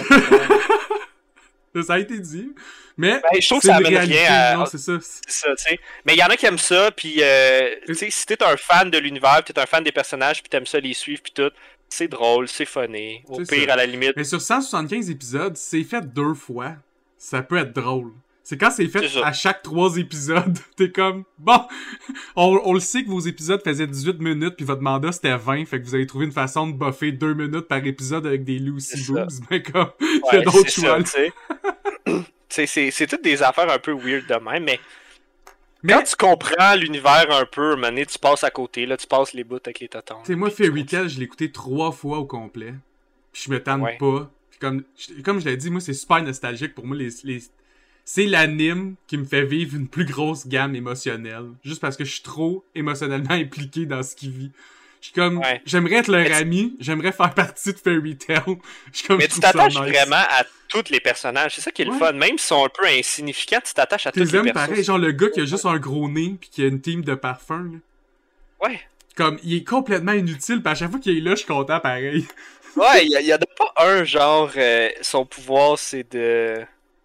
Ça a été dit. Mais Ben, je trouve que c'est ça une amène réalité. rien à. Non, c'est ça. C'est ça, tu sais. Mais il y en a qui aiment ça, puis tu sais, si t'es un fan de l'univers, pis t'es un fan des personnages, puis t'aimes ça les suivre, puis tout, c'est drôle, c'est funny. Au C'est pire, ça. à la limite. Mais sur 175 épisodes, c'est fait 2 fois. Ça peut être drôle. C'est quand c'est fait C'est ça. à chaque 3 épisodes, t'es comme, bon, on le sait que vos épisodes faisaient 18 minutes, puis votre mandat c'était 20, fait que vous avez trouvé une façon de buffer 2 minutes par épisode avec des Lucy C'est Boobs, mais comme, il y Ouais, a d'autres c'est choix. ça, tu sais. Tu sais, c'est toutes des affaires un peu weird de même, mais Mais, quand tu comprends l'univers un peu, un moment donné, tu passes à côté, là, tu passes les bouts avec les totons. tu sais, moi, puis tu Fairy Tail, je l'ai écouté 3 fois au complet, puis je me tanne Ouais. pas. Puis comme je l'ai dit, moi, c'est super nostalgique pour moi, c'est l'anime qui me fait vivre une plus grosse gamme émotionnelle. Juste parce que je suis trop émotionnellement impliqué dans ce qu'il vit. Je suis comme, Ouais. j'aimerais être leur Mais ami, j'aimerais faire partie de Fairy Tail. Je suis comme, Mais je tu trouve ça t'attaches nice. vraiment à tous les personnages. C'est ça qui est le Ouais. fun. Même s'ils sont un peu insignifiants, tu t'attaches à tous Tu les les aimes personnages. pareil, genre le gars qui a juste un gros nez pis qui a une team de parfums. Là. Ouais. Comme, il est complètement inutile, pis à chaque fois qu'il est là, je suis content pareil. Ouais, il y a pas un genre, son pouvoir c'est de.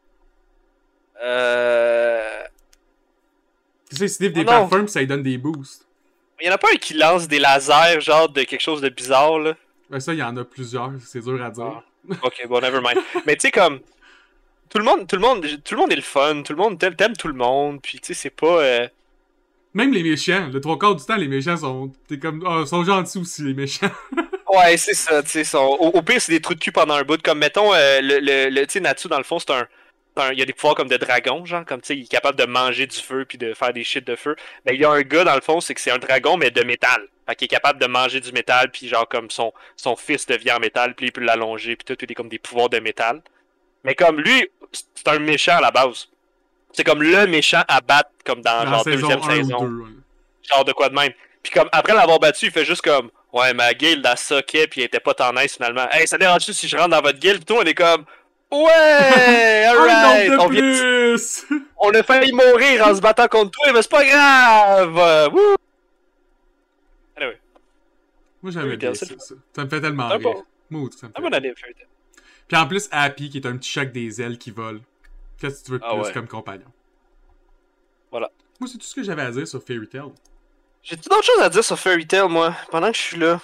Tu sais, il sniff des Oh non. parfums pis ça lui donne des boosts. Il y en a pas un qui lance des lasers, genre de quelque chose de bizarre, là. Ouais, ça, il y en a plusieurs, c'est dur à dire. Ah. Ok, bon, never mind. Mais tu sais, comme. Tout le monde est le fun, tout le monde t'aime tout le monde, puis tu sais, c'est pas. Même les méchants, le 3/4 du temps, les méchants sont. T'es comme. Oh, sont gentils aussi, les méchants. Ouais, c'est ça, tu sais. Au pire, c'est des trous de cul pendant un bout. Comme, mettons, tu sais, Natsu, dans le fond, il y a des pouvoirs comme de dragon, genre, comme, tu sais, il est capable de manger du feu puis de faire des shit de feu. Ben, il y a un gars, dans le fond, c'est que c'est un dragon, mais de métal. Fait qu'il est capable de manger du métal, puis genre, comme, son fils devient en métal, puis il peut l'allonger, puis tout, il a comme des pouvoirs de métal. Mais comme, lui, c'est un méchant à la base. C'est comme le méchant à battre, comme dans, Dans genre, saison deuxième 1 saison. ou 2. Ouais. Genre de quoi de même. Puis comme après l'avoir battu, il fait juste comme ouais, ma guilde a soquait puis elle était pas tant nice finalement. Hey, ça dérange-tu si je rentre dans votre guilde? Puis tout, on est comme ouais, alright. Un nombre de plus! On a failli mourir en se battant contre toi, mais c'est pas grave. Wouh! Anyway, Moi, j'avais Fairy bien Tail, ça, c'est ça. Ça me fait tellement c'est un rire. bon, Moi, ça me un fait bon anime, Fairy Tail. Puis en plus, Happy, qui est un petit choc des ailes qui vole. Qu'est-ce que tu veux de Ah plus ouais. comme compagnon? Voilà. Moi, c'est tout ce que j'avais à dire sur Fairy Tail. J'ai-tu d'autres choses à dire sur Fairy Tail, moi, pendant que je suis là?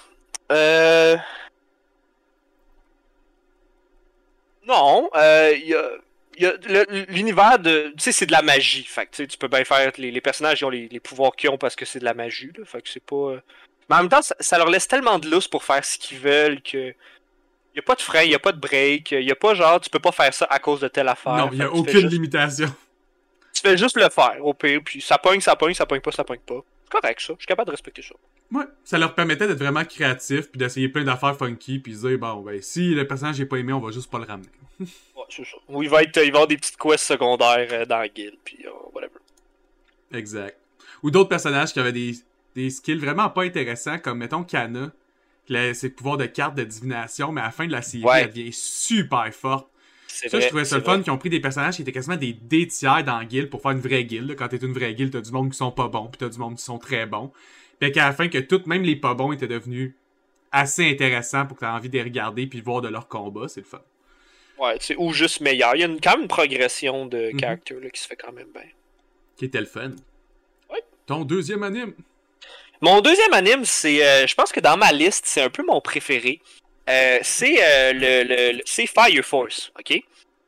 Non, il y a l'univers de. Tu sais, c'est de la magie. Fait que tu sais, tu peux bien faire. Les personnages, ils ont les pouvoirs qu'ils ont parce que c'est de la magie, là. Fait que c'est pas. Mais en même temps, ça leur laisse tellement de lousse pour faire ce qu'ils veulent que. Y a pas de frein, y a pas de break, y a pas genre, tu peux pas faire ça à cause de telle affaire. Non, il y a Fait que tu fais aucune juste- limitation. Tu fais juste le faire, au pire, puis ça pogne, ça pogne, ça pogne pas, ça pogne pas. C'est correct, ça. Je suis capable de respecter ça. Ouais, ça leur permettait d'être vraiment créatifs puis d'essayer plein d'affaires funky puis de dire bon ben si le personnage est pas aimé, on va juste pas le ramener. Ouais, c'est ça. Ou il va y avoir des petites quests secondaires dans la guilde, puis whatever. Exact. Ou d'autres personnages qui avaient des skills vraiment pas intéressants comme mettons Kana, ses pouvoirs de carte de divination, mais à la fin de la série, Ouais. elle devient super forte. C'est Ça, vrai. je trouvais ça c'est le fun vrai. qu'ils ont pris des personnages qui étaient quasiment des D-tiers dans la guilde pour faire une vraie guilde. Là. Quand t'es une vraie guilde, t'as du monde qui sont pas bons, puis t'as du monde qui sont très bons. Puis qu'à la fin, que tout, même les pas bons, étaient devenus assez intéressants pour que t'aies envie de les regarder puis de voir de leur combat, c'est le fun. Ouais, tu sais, ou juste meilleur. Il y a quand même une progression de Mhm. character là, qui se fait quand même bien. Qui était le fun. Oui. Ton deuxième anime? Mon deuxième anime, c'est, je pense que dans ma liste, c'est un peu mon préféré. C'est c'est Fire Force, ok?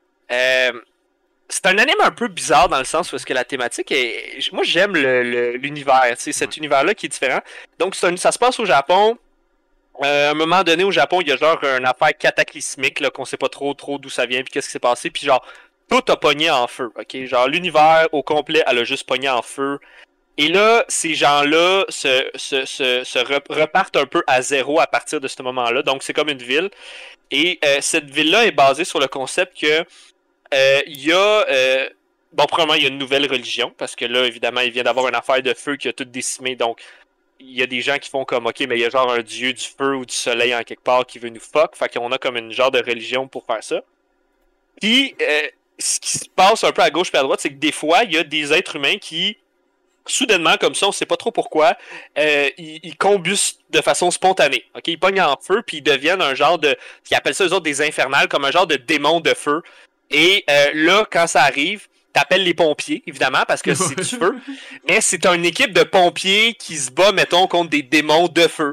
C'est un anime un peu bizarre dans le sens où est-ce que la thématique est... Moi, j'aime l'univers, tu sais, cet univers-là qui est différent. Donc, ça se passe au Japon. À un moment donné, au Japon, il y a genre une affaire cataclysmique, là, qu'on sait pas trop d'où ça vient, puis qu'est-ce qui s'est passé, puis genre, tout a pogné en feu, ok? Genre, l'univers au complet, elle a juste pogné en feu. Et là, ces gens-là repartent un peu à zéro à partir de ce moment-là. Donc, c'est comme une ville. Et cette ville-là est basée sur le concept que il y a... bon, premièrement, il y a une nouvelle religion, parce que là, évidemment, il vient d'avoir une affaire de feu qui a tout décimé. Donc, il y a des gens qui font comme, ok, mais il y a genre un dieu du feu ou du soleil en quelque part qui veut nous fuck. Fait qu'on a comme une genre de religion pour faire ça. Puis, ce qui se passe un peu à gauche et à droite, c'est que des fois, il y a des êtres humains qui... soudainement, comme ça, on sait pas trop pourquoi, ils combustent de façon spontanée. Okay? Ils pognent en feu, puis ils deviennent un genre de... Ils appellent ça, eux autres, des infernales, comme un genre de démon de feu. Et là, quand ça arrive, t'appelles les pompiers, évidemment, parce que c'est du feu. Mais c'est une équipe de pompiers qui se bat, mettons, contre des démons de feu.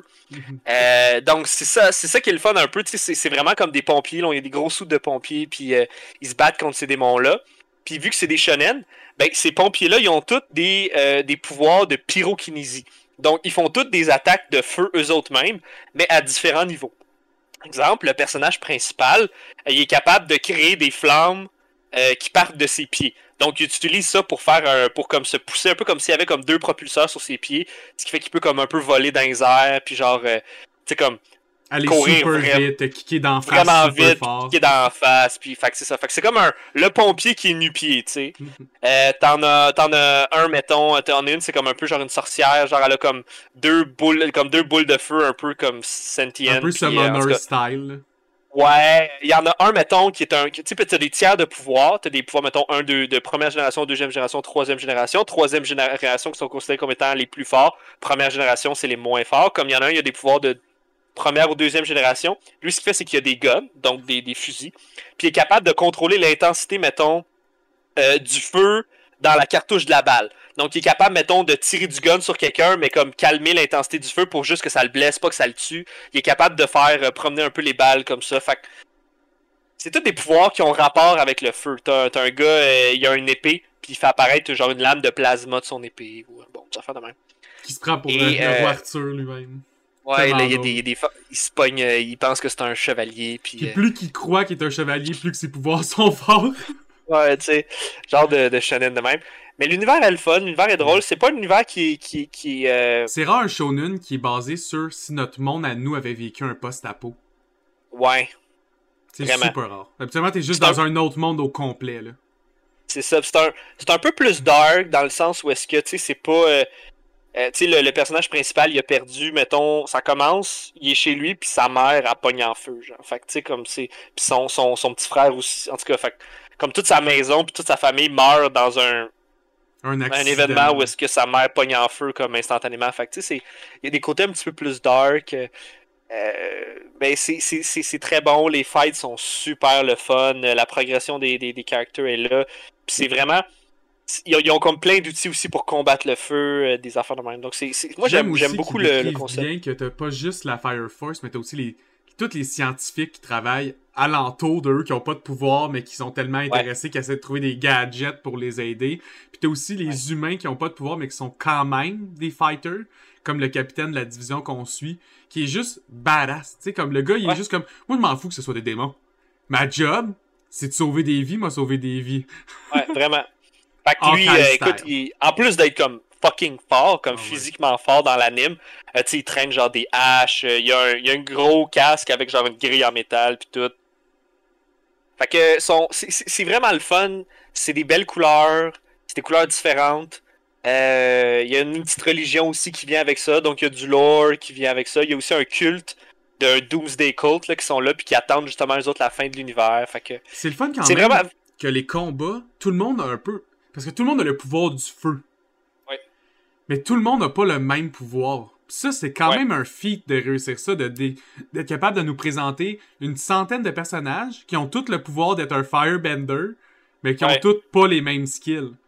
Donc, c'est ça qui est le fun un peu. C'est vraiment comme des pompiers. Là, il y a des gros sous de pompiers, puis ils se battent contre ces démons-là. Puis vu que c'est des shonen, ben, ces pompiers-là, ils ont tous des pouvoirs de pyrokinésie. Donc, ils font toutes des attaques de feu eux autres mêmes, mais à différents niveaux. Exemple, le personnage principal, il est capable de créer des flammes qui partent de ses pieds. Donc, il utilise ça pour pour comme se pousser, un peu comme s'il y avait comme deux propulseurs sur ses pieds, ce qui fait qu'il peut comme un peu voler dans les airs, puis genre, tu sais, comme aller courir super vite, kicker d'en face vraiment super vite, fort. kicker d'en face, puis fait que c'est ça. Fait que c'est comme le pompier qui est nu-pied, tu sais. T'en as un, mettons, t'en as une, c'est comme un peu genre une sorcière, genre elle a comme deux boules de feu, un peu comme sentient. Un peu Summoner style. Ouais, il y en a un, mettons, qui est un... Tu sais, t'as des tiers de pouvoir. T'as des pouvoirs, mettons, de première génération, deuxième génération, troisième génération. Troisième génération qui sont considérés comme étant les plus forts. Première génération, c'est les moins forts. Comme il y en a un, il y a des pouvoirs de première ou deuxième génération. Lui, ce qu'il fait, c'est qu'il y a des guns, donc des fusils. Puis il est capable de contrôler l'intensité, mettons, du feu dans la cartouche de la balle. Donc, il est capable, mettons, de tirer du gun sur quelqu'un, mais comme calmer l'intensité du feu pour juste que ça le blesse, pas que ça le tue. Il est capable de faire promener un peu les balles comme ça. Fait que c'est tous des pouvoirs qui ont rapport avec le feu. T'as un gars, il a une épée, puis il fait apparaître genre une lame de plasma de son épée. Ou, bon, ça fait de même. Qui se prend pour le roi Arthur lui-même. Ouais, là, il y a des fois, il se pogne, il pense que c'est un chevalier. Puis plus qu'il croit qu'il est un chevalier, plus que ses pouvoirs sont forts. Ouais, tu sais, genre de shonen de même. Mais l'univers est le fun, l'univers est drôle. C'est pas un univers qui C'est rare un shonen qui est basé sur si notre monde à nous avait vécu un post-apo. Ouais. C'est super rare. Habituellement, t'es juste dans un autre monde au complet, là. C'est ça. C'est un peu plus dark dans le sens où est-ce que, tu sais, c'est pas... tu sais, le personnage principal, il a perdu, mettons, ça commence, il est chez lui, puis sa mère a pogné en feu, genre. Fait que, tu sais, comme c'est... Puis son petit frère aussi, en tout cas, fait comme toute sa maison, puis toute sa famille meurt dans un événement où est-ce que sa mère pogne en feu, comme instantanément. Fait que, tu sais, il y a des côtés un petit peu plus dark. Ben, c'est très bon, les fights sont super le fun, la progression des caractères est là. Puis c'est vraiment... Ils ont comme plein d'outils aussi pour combattre le feu, des affaires de même. Donc, moi, j'aime beaucoup le concept. Bien que t'as pas juste la Fire Force, mais t'as aussi tous les scientifiques qui travaillent alentour d'eux, qui ont pas de pouvoir, mais qui sont tellement intéressés qu'ils essaient de trouver des gadgets pour les aider. Puis t'as aussi les humains qui ont pas de pouvoir, mais qui sont quand même des fighters, comme le capitaine de la division qu'on suit, qui est juste badass. Tu sais, comme le gars, il est juste comme... Moi, je m'en fous que ce soit des démons. Ma job, c'est de sauver des vies, moi, sauver des vies. Ouais, vraiment. Fait que lui, écoute, en plus d'être comme fucking fort, comme physiquement fort dans l'anime, tu sais, il traîne genre des haches, il y a un gros casque avec genre une grille en métal pis tout. Fait que c'est vraiment le fun, c'est des belles couleurs, c'est des couleurs différentes. Il y a une petite religion aussi qui vient avec ça, donc il y a du lore qui vient avec ça. Il y a aussi un culte d'un Doomsday Cult là, qui sont là puis qui attendent justement les autres la fin de l'univers. Fait que c'est le fun quand même vraiment... que les combats, tout le monde a un peu... Parce que tout le monde a le pouvoir du feu. Oui. Mais tout le monde n'a pas le même pouvoir. Pis ça, c'est quand même un feat de réussir ça, d'être capable de nous présenter une centaine de personnages qui ont tous le pouvoir d'être un firebender, mais qui ont tous pas les mêmes skills.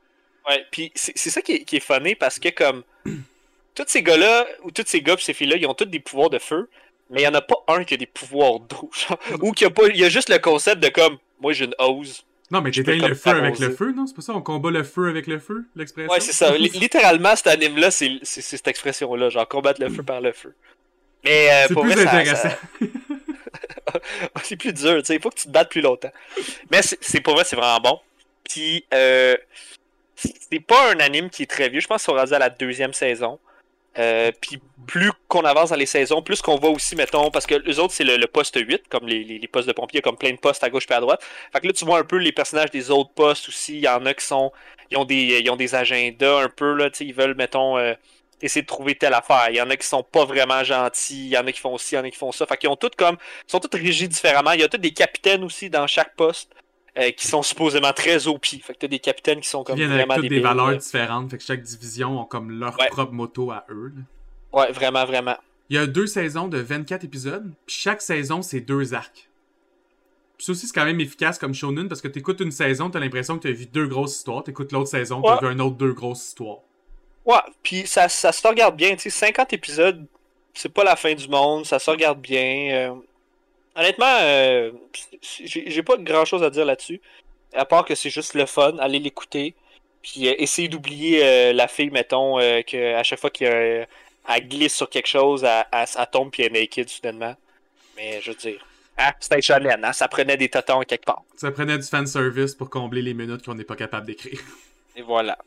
Ouais, puis c'est ça qui est funny parce que comme tous ces gars-là, ou tous ces gars et ces filles-là, ils ont tous des pouvoirs de feu, mais il n'y en a pas un qui a des pouvoirs d'eau. Ou qui a pas. Il y a juste le concept de comme moi j'ai une hose. Non, mais Je peux t'éteins le comme feu avec le t'arroser. feu, non? C'est pas ça? On combat le feu avec le feu, l'expression? Ouais, c'est ça. Littéralement, cet anime-là, c'est cette expression-là, genre combattre le feu par le feu. Mais C'est pour plus vrai, intéressant. c'est plus dur, tu sais, il faut que tu te battes plus longtemps. Mais pour vrai, c'est vraiment bon. Puis, c'est pas un anime qui est très vieux, je pense qu'ils sont rendus à la 2e saison. Puis plus qu'on avance dans les saisons, plus qu'on voit aussi, mettons, parce que les autres, c'est le poste 8, comme les postes de pompiers, comme plein de postes à gauche et à droite. Fait que là, tu vois un peu les personnages des autres postes aussi. Il y en a qui sont. Ils ont des agendas un peu, là, tu sais, ils veulent, mettons, essayer de trouver telle affaire. Il y en a qui sont pas vraiment gentils, il y en a qui font ci, il y en a qui font ça. Fait qu'ils ont tous comme. Ils sont tous régis différemment. Il y a tous des capitaines aussi dans chaque poste. Qui sont supposément très OP. Fait que t'as des capitaines qui sont comme Ils viennent avec vraiment toutes des débiles. valeurs différentes, fait que chaque division a comme leur Ouais. propre moto à eux. Là. Ouais, vraiment, vraiment. Il y a 2 saisons de 24 épisodes, puis chaque saison, c'est 2 arcs. Puis ça aussi, c'est quand même efficace comme shonen, parce que t'écoutes une saison, t'as l'impression que t'as vu 2 grosses histoires, t'écoutes l'autre saison, t'as vu un autre 2 grosses histoires. Ouais, puis ça se regarde bien, tu sais, 50 épisodes, c'est pas la fin du monde, ça se regarde bien. Honnêtement, j'ai pas grand chose à dire là-dessus, à part que c'est juste le fun, allez l'écouter, puis essayer d'oublier la fille, mettons, que à chaque fois qu'elle glisse sur quelque chose, elle tombe puis elle est naked soudainement. Mais je veux dire, c'était shonen, hein, ça prenait des totons quelque part. Ça prenait du fanservice pour combler les minutes qu'on n'est pas capable d'écrire. Et voilà.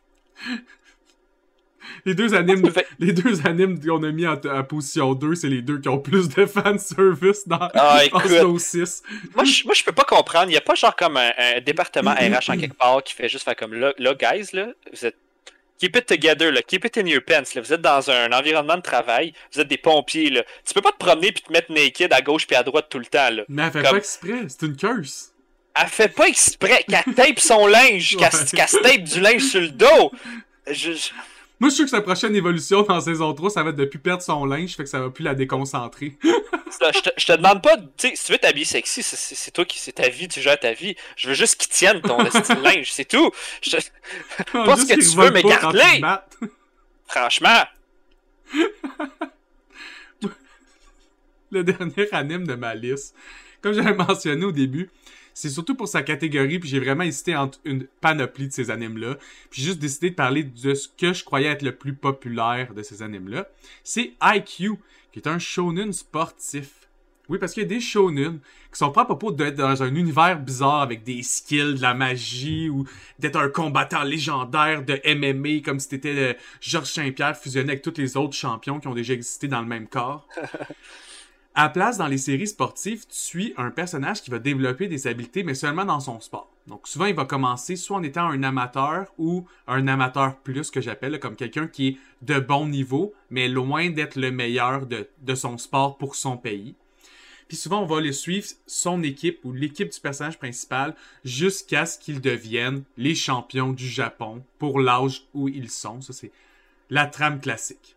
Les deux animes qu'on a mis en position 2, c'est les deux qui ont plus de fanservice dans Oslo 6. Moi, je peux pas comprendre. Il y a pas genre comme un département RH en quelque part qui fait juste faire comme là, guys, là, vous êtes. Keep it together, là. Keep it in your pants. Là. Vous êtes dans un environnement de travail. Vous êtes des pompiers. Là. Tu peux pas te promener puis te mettre naked à gauche puis à droite tout le temps. Là. Mais elle fait pas exprès. C'est une curse. Elle fait pas exprès. Qu'elle tape son linge. Qu'elle se tape du linge sur le dos. Moi, je suis sûr que sa prochaine évolution dans saison 3, ça va être de plus perdre son linge, fait que ça va plus la déconcentrer. Je te demande pas, tu sais, si tu veux t'habiller sexy, c'est toi qui, c'est ta vie, tu gères ta vie. Je veux juste qu'il tienne ton style linge, c'est tout. Pas ce que tu veux, mais garde-les! Franchement! Le dernier anime de ma liste, comme j'avais mentionné au début, c'est surtout pour sa catégorie, puis j'ai vraiment hésité entre une panoplie de ces animes-là, puis j'ai juste décidé de parler de ce que je croyais être le plus populaire de ces animes-là. C'est IQ, qui est un shonen sportif. Oui, parce qu'il y a des shonen qui sont pas à propos d'être dans un univers bizarre avec des skills, de la magie, ou d'être un combattant légendaire de MMA, comme si t'étais Georges Saint-Pierre fusionné avec tous les autres champions qui ont déjà existé dans le même corps. À la place, dans les séries sportives, tu suis un personnage qui va développer des habiletés, mais seulement dans son sport. Donc souvent, il va commencer soit en étant un amateur ou un amateur plus, que j'appelle, comme quelqu'un qui est de bon niveau, mais loin d'être le meilleur de son sport pour son pays. Puis souvent, on va le suivre, son équipe ou l'équipe du personnage principal, jusqu'à ce qu'ils deviennent les champions du Japon pour l'âge où ils sont. Ça, c'est la trame classique.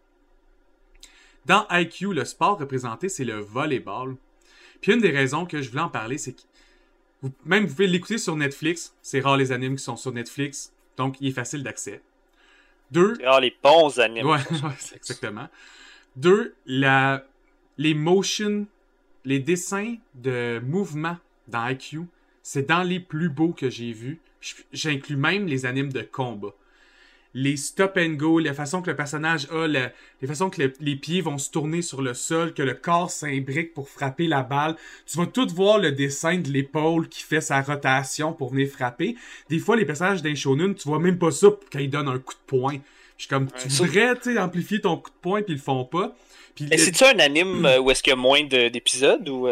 Dans IQ, le sport représenté, c'est le volleyball. Puis une des raisons que je voulais en parler, c'est que vous pouvez l'écouter sur Netflix. C'est rare les animes qui sont sur Netflix, donc il est facile d'accès. 2. C'est rare les bons animes. Ouais, exactement. 2. Les motions, les dessins de mouvement dans IQ, c'est dans les plus beaux que j'ai vus. J'inclus même les animes de combat. Les stop and go, la façon que le personnage a, les façons que les pieds vont se tourner sur le sol, que le corps s'imbrique pour frapper la balle. Tu vas tout voir le dessin de l'épaule qui fait sa rotation pour venir frapper. Des fois, les personnages d'un shonen, tu vois même pas ça quand ils donnent un coup de poing. Je suis comme, tu voudrais, tu sais, amplifier ton coup de poing puis ils le font pas. Mais c'est-tu un anime où est-ce qu'il y a moins d'épisodes ou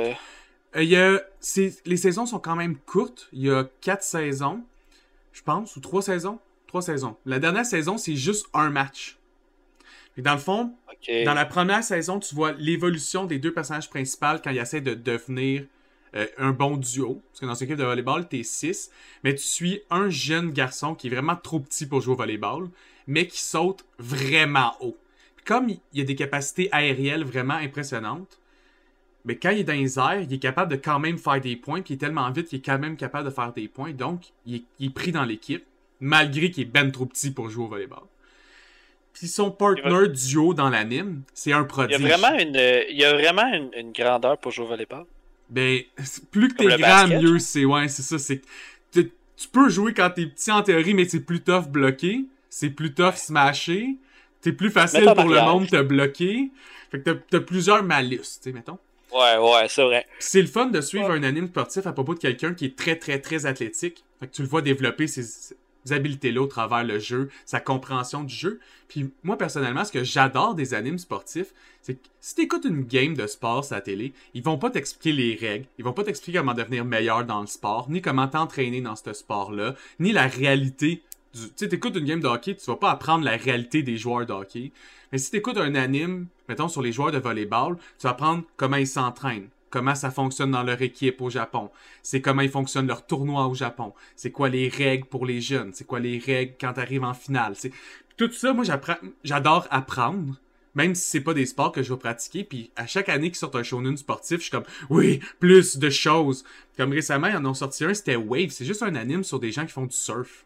les saisons sont quand même courtes. Il y a 4 saisons, je pense, ou 3 saisons. 3 saisons. La dernière saison, c'est juste un match. Et dans le fond, dans la première saison, tu vois l'évolution des deux personnages principaux quand ils essaient de devenir un bon duo. Parce que dans cette équipe de volleyball, t'es 6. Mais tu suis un jeune garçon qui est vraiment trop petit pour jouer au volleyball, mais qui saute vraiment haut. Puis comme il a des capacités aériennes vraiment impressionnantes, mais quand il est dans les airs, il est capable de quand même faire des points, puis il est tellement vite qu'il est quand même capable de faire des points. Donc, il est pris dans l'équipe. malgré qu'il est ben trop petit pour jouer au volleyball. Puis son partner duo dans l'anime, c'est un prodige. Il y a vraiment une grandeur pour jouer au volleyball. Ben, plus que t'es grand, mieux c'est. Ouais, c'est ça. C'est tu peux jouer quand t'es petit en théorie, mais c'est plus tough bloquer. C'est plus tough smasher. C'est plus facile pour le monde te bloquer. Fait que t'as plusieurs malus, tu sais, mettons. Ouais, c'est vrai. C'est le fun de suivre un anime sportif à propos de quelqu'un qui est très, très, très athlétique. Fait que tu le vois développer ses habiletés-là au travers le jeu, sa compréhension du jeu. Puis moi, personnellement, ce que j'adore des animes sportifs, c'est que si t'écoutes une game de sport sur la télé, ils vont pas t'expliquer les règles, ils vont pas t'expliquer comment devenir meilleur dans le sport, ni comment t'entraîner dans ce sport-là, ni la réalité du... Tu sais, t'écoutes une game de hockey, tu vas pas apprendre la réalité des joueurs de hockey. Mais si t'écoutes un anime, mettons, sur les joueurs de volleyball, tu vas apprendre comment ils s'entraînent, comment ça fonctionne dans leur équipe au Japon, c'est comment ils fonctionnent leur tournoi au Japon, c'est quoi les règles pour les jeunes, c'est quoi les règles quand t'arrives en finale. Tout ça, moi, j'adore apprendre, même si c'est pas des sports que je vais pratiquer, puis à chaque année qu'ils sortent un shonen sportif, je suis comme, oui, plus de choses. Comme récemment, ils en ont sorti un, c'était Wave, c'est juste un anime sur des gens qui font du surf.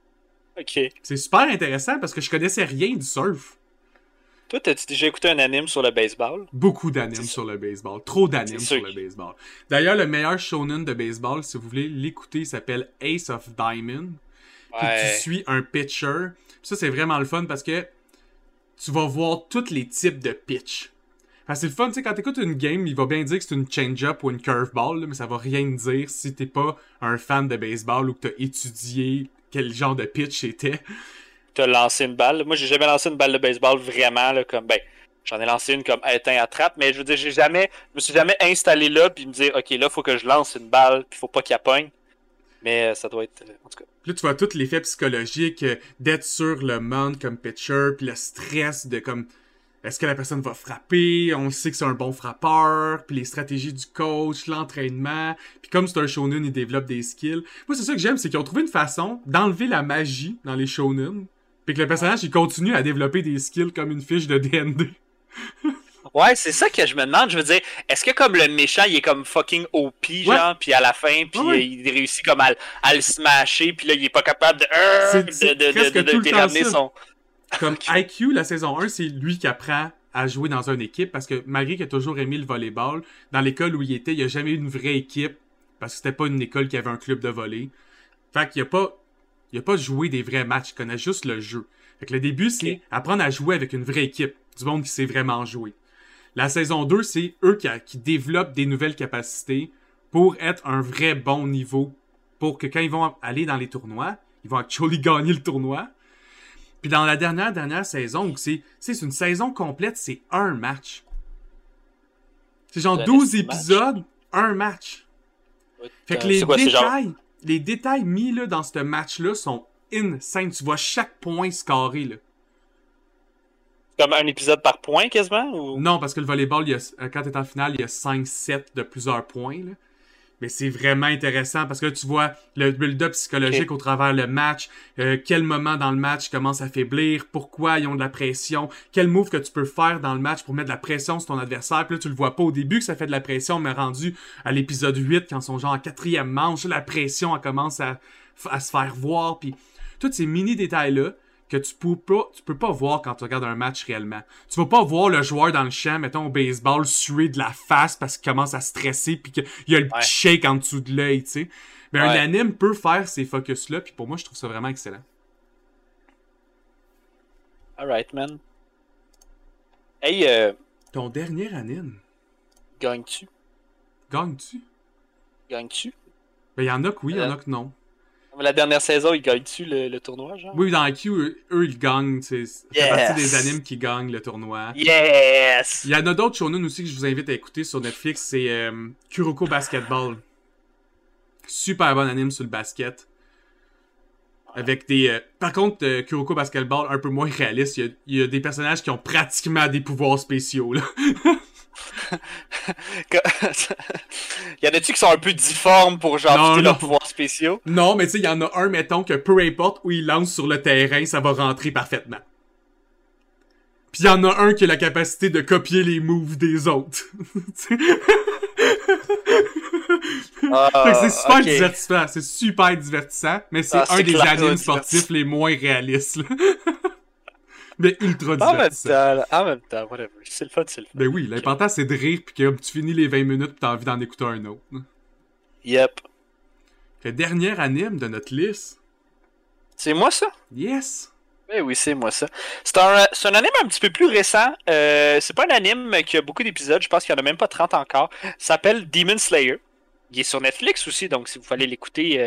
Ok. C'est super intéressant parce que je connaissais rien du surf. Toi, t'as-tu déjà écouté un anime sur le baseball? Beaucoup d'animes sur le baseball. Trop d'animes sur le baseball. D'ailleurs, le meilleur shonen de baseball, si vous voulez l'écouter, s'appelle Ace of Diamond. Ouais. Tu suis un pitcher. Ça, c'est vraiment le fun parce que tu vas voir tous les types de pitch. Enfin, c'est le fun, tu sais, quand t'écoutes une game, il va bien dire que c'est une change-up ou une curveball, mais ça va rien dire si t'es pas un fan de baseball ou que t'as étudié quel genre de pitch c'était. T'as lancé une balle. Moi, j'ai jamais lancé une balle de baseball vraiment, là, comme, ben, j'en ai lancé une comme éteint à trappe, mais je veux dire, je me suis jamais installé là, puis me dire, ok, là, faut que je lance une balle, puis faut pas qu'elle pogne. Mais ça doit être, en tout cas. Puis là, tu vois tout l'effet psychologique d'être sur le monde comme pitcher, puis le stress de comme, est-ce que la personne va frapper? On sait que c'est un bon frappeur, puis les stratégies du coach, l'entraînement, puis comme c'est un shonen, il développe des skills. Moi, c'est ça que j'aime, c'est qu'ils ont trouvé une façon d'enlever la magie dans les shonen, puis que le personnage, il continue à développer des skills comme une fiche de D&D. Ouais, c'est ça que je me demande. Je veux dire, est-ce que comme le méchant, il est comme fucking OP, genre, puis à la fin, puis il réussit comme à le smasher, puis là, il est pas capable de ramener son... Comme IQ, la saison 1, c'est lui qui apprend à jouer dans une équipe, parce que malgré qu'il a toujours aimé le volleyball, dans l'école où il était, il n'y a jamais eu une vraie équipe, parce que c'était pas une école qui avait un club de volley. Fait qu'il il a pas joué des vrais matchs, il connaît juste le jeu. Fait que le début, c'est apprendre à jouer avec une vraie équipe, du monde qui sait vraiment jouer. La saison 2, c'est eux qui développent des nouvelles capacités pour être un vrai bon niveau, pour que quand ils vont aller dans les tournois, ils vont actually gagner le tournoi. Puis dans la dernière saison, où c'est une saison complète, c'est un match. C'est genre 12 épisodes, un match. Fait que les détails mis là, dans ce match-là sont insane. Tu vois chaque point scoré, là. Comme un épisode par point, quasiment? Ou... Non, parce que le volleyball, quand t'es en finale, il y a 5-7 de plusieurs points, là. Mais c'est vraiment intéressant parce que là, tu vois le build-up psychologique au travers le match, quel moment dans le match commence à faiblir, pourquoi ils ont de la pression, quel move que tu peux faire dans le match pour mettre de la pression sur ton adversaire. Puis là, tu le vois pas au début que ça fait de la pression, mais rendu à l'épisode 8, quand ils sont genre en 4e manche, la pression, elle commence à se faire voir. Puis tous ces mini-détails-là, que tu peux pas voir quand tu regardes un match réellement. Tu vas pas voir le joueur dans le champ, mettons au baseball, suer de la face parce qu'il commence à stresser pis qu'il y a le petit shake en dessous de l'œil, tu sais. Mais un anime peut faire ces focus-là, puis pour moi, je trouve ça vraiment excellent. Alright, man. Hey, ton dernier anime. Gagnes-tu? Gagnes-tu? Ben, y en a que oui, y en a que non. La dernière saison, ils gagnent-tu le tournoi, genre? Oui, dans IQ, eux, ils gagnent. C'est partie des animes qui gagnent le tournoi. Yes! Il y en a d'autres shonen aussi que je vous invite à écouter sur Netflix. C'est Kuroko Basketball. Super bon anime sur le basket. Avec des... Par contre, Kuroko Basketball, un peu moins réaliste. Il y a des personnages qui ont pratiquement des pouvoirs spéciaux, là. Y en a-tu qui sont un peu difformes pour genre leurs pouvoirs spéciaux? Non, mais tu sais, il y en a un, mettons, que peu importe où il lance sur le terrain, ça va rentrer parfaitement. Puis il y en a un qui a la capacité de copier les moves des autres. Fait que c'est super ok. divertissant, c'est super divertissant, mais c'est Ah, un c'est des clair, animes c'est sportifs les moins réalistes, là. Mais ultra En même divertissant. temps, là, en même temps, whatever. C'est le fun, c'est le fun. Ben oui, l'important c'est de rire pis que tu finis les 20 minutes pis t'as envie d'en écouter un autre. Yep. Le dernier anime de notre liste. C'est moi ça? Yes! Eh oui, c'est moi ça. C'est un anime un petit peu plus récent. C'est pas un anime qui a beaucoup d'épisodes. Je pense qu'il y en a même pas 30 encore. Ça s'appelle Demon Slayer. Il est sur Netflix aussi, donc si vous fallait l'écouter,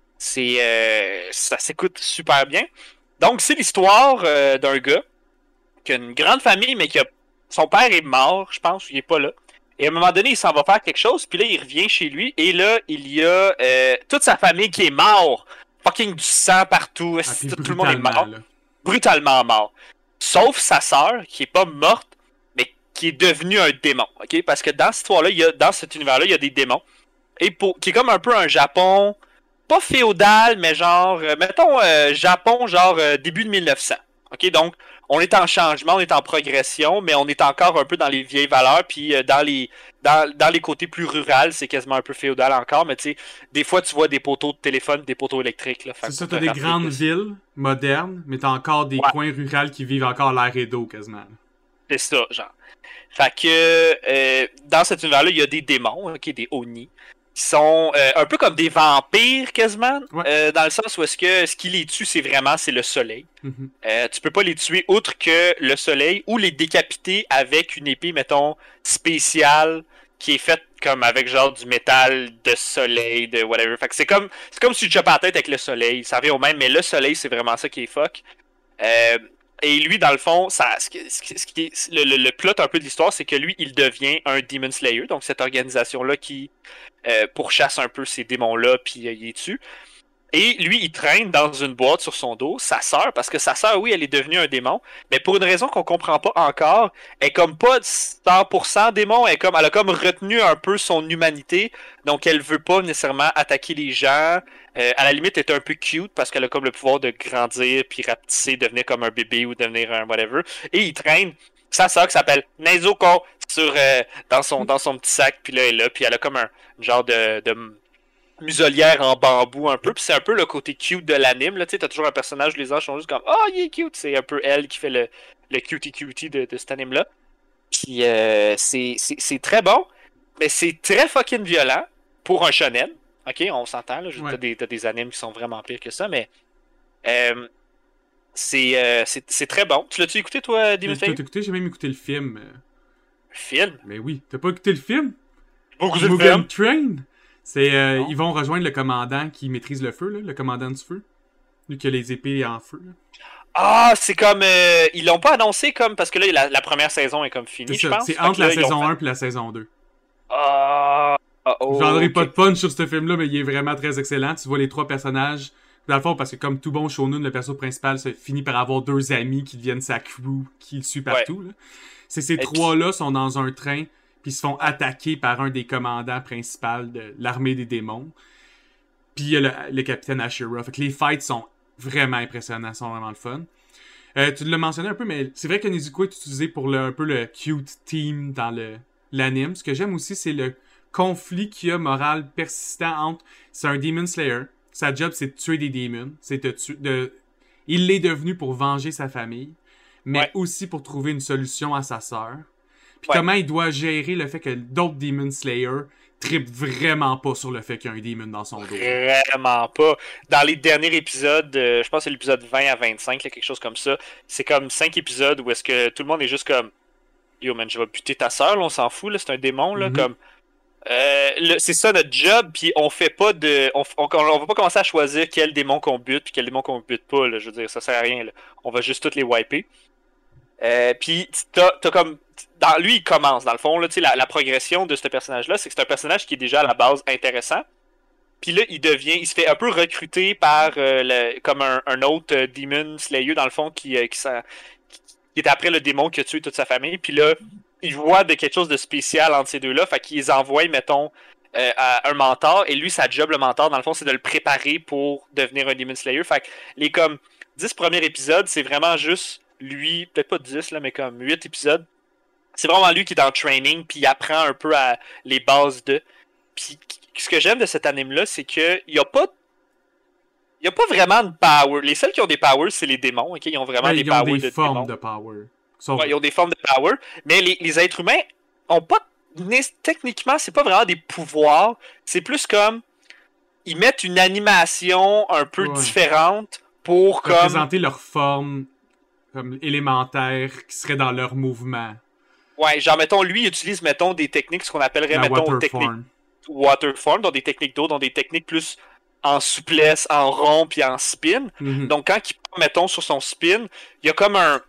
ça s'écoute super bien. Donc, c'est l'histoire d'un gars qui a une grande famille, mais son père est mort, je pense, ou il est pas là. Et à un moment donné, il s'en va faire quelque chose, puis là, il revient chez lui, et là, il y a toute sa famille qui est mort. Fucking du sang partout, Ah, puis tout le monde est mort. là. Brutalement mort. Sauf sa sœur, qui est pas morte, mais qui est devenue un démon. Ok? Parce que dans cette histoire-là, dans cet univers-là, il y a des démons. Qui est comme un peu un Japon, pas féodal, mais genre, mettons, Japon, genre début de 1900. Ok? Donc, on est en changement, on est en progression, mais on est encore un peu dans les vieilles valeurs, puis dans les côtés plus ruraux, c'est quasiment un peu féodal encore, mais tu sais, des fois, tu vois des poteaux de téléphone, des poteaux électriques. Là, C'est ça, t'as des grandes villes modernes, mais t'as encore des coins ruraux qui vivent encore l'air et d'eau quasiment. C'est ça, genre. Fait que dans cet univers-là, il y a des démons, ok, des Oni, qui sont un peu comme des vampires quasiment, dans le sens où ce qui les tue, c'est le soleil. Tu peux pas les tuer outre que le soleil ou les décapiter avec une épée, mettons, spéciale qui est faite comme avec genre du métal de soleil, de whatever. Fait que c'est comme si tu chopais la tête avec le soleil. Ça revient au même, mais le soleil, c'est vraiment ça qui est fuck. Et lui, dans le fond, le plot un peu de l'histoire, c'est que lui, il devient un Demon Slayer, donc cette organisation-là qui pourchasse un peu ces démons-là, puis il les tue. Et lui, il traîne dans une boîte sur son dos sa sœur, parce que sa sœur, oui, elle est devenue un démon, mais pour une raison qu'on comprend pas encore, elle est comme pas 100% démon, elle a comme retenu un peu son humanité, donc elle veut pas nécessairement attaquer les gens. À la limite, elle est un peu cute, parce qu'elle a comme le pouvoir de grandir, puis rapetisser, devenir comme un bébé, ou devenir un whatever. Et il traîne sa sœur qui s'appelle Nezuko dans son petit sac, puis là, elle est là, puis elle a comme un genre de muselière en bambou un peu, puis c'est un peu le côté cute de l'anime, là, tu sais, t'as toujours un personnage, les anges sont juste comme « Oh, il est cute! » C'est un peu elle qui fait le cutie de cet anime-là. Puis c'est très bon, mais c'est très fucking violent pour un shonen. Ok, on s'entend, là, t'as des animes qui sont vraiment pires que ça, mais c'est très bon. Tu l'as-tu écouté, toi, Demon Slayer? T'as écouté? J'ai même écouté le film. Film? Mais oui, t'as pas écouté le film? Mugen Train? C'est, ils vont rejoindre le commandant qui maîtrise le feu, là, le commandant du feu. Lui qui a les épées en feu. Là. Ah, c'est comme... ils l'ont pas annoncé comme... Parce que là, la première saison est comme finie, je pense. C'est entre la saison 1 et la saison 2. Je vendrai pas de punch sur ce film-là, mais il est vraiment très excellent. Tu vois les trois personnages... Dans le fond, parce que comme tout bon shonen, le perso principal finit par avoir deux amis qui deviennent sa crew, qui le suit partout. Là. C'est ces trois-là sont dans un train... puis ils se font attaquer par un des commandants principaux de l'armée des démons. Puis il y a le capitaine Ashura. Fait que les fights sont vraiment impressionnants, sont vraiment le fun. Tu l'as mentionné un peu, mais c'est vrai que Nezuko est utilisé pour un peu le cute team dans l'anime. Ce que j'aime aussi, c'est le conflit qu'il y a moral persistant entre... C'est un Demon Slayer. Sa job, c'est de tuer des démons. Il l'est devenu pour venger sa famille, mais aussi pour trouver une solution à sa sœur. Puis comment il doit gérer le fait que d'autres Demon Slayer trippent vraiment pas sur le fait qu'il y a un démon dans son dos. Vraiment pas. Dans les derniers épisodes, je pense que c'est l'épisode 20 à 25, là, quelque chose comme ça, c'est comme 5 épisodes où est-ce que tout le monde est juste comme « Yo man, je vais buter ta sœur, là, on s'en fout, là, c'est un démon, là, comme... c'est ça notre job, puis on fait pas de... On va pas commencer à choisir quel démon qu'on bute, puis quel démon qu'on bute pas, là, je veux dire, ça sert à rien, là. On va juste toutes les wiper. Puis t'as comme... lui, il commence, dans le fond, là, la progression de ce personnage-là, c'est que c'est un personnage qui est déjà à la base intéressant. Puis là, il se fait un peu recruter par comme un autre Demon Slayer, dans le fond, qui est après le démon qui a tué toute sa famille. Puis là, il voit quelque chose de spécial entre ces deux-là, fait qu'il les envoie, mettons, à un mentor. Et lui, sa job, le mentor, dans le fond, c'est de le préparer pour devenir un Demon Slayer. Fait que les comme 10 premiers épisodes, c'est vraiment juste lui, peut-être pas 10, là, mais comme 8 épisodes. C'est vraiment lui qui est dans le training, puis il apprend un peu les bases de. Puis ce que j'aime de cet anime-là, c'est qu'il n'y a pas. Il n'y a pas vraiment de power. Les seuls qui ont des powers, c'est les démons. Okay? Ils ont vraiment des powers de démons. Ils ont des formes de power. Ouais, ils ont des formes de power. Mais les êtres humains ont pas. Techniquement, c'est pas vraiment des pouvoirs. C'est plus comme. Ils mettent une animation un peu différente pour comme. Représenter leur forme comme élémentaire qui serait dans leur mouvement. Ouais, genre, mettons, lui, il utilise, mettons, des techniques, ce qu'on appellerait, mettons, techniques. Waterform, dans des techniques d'eau, dans des techniques plus. En souplesse, en rond, puis en spin. Donc, quand il part, mettons, sur son spin, il y a comme un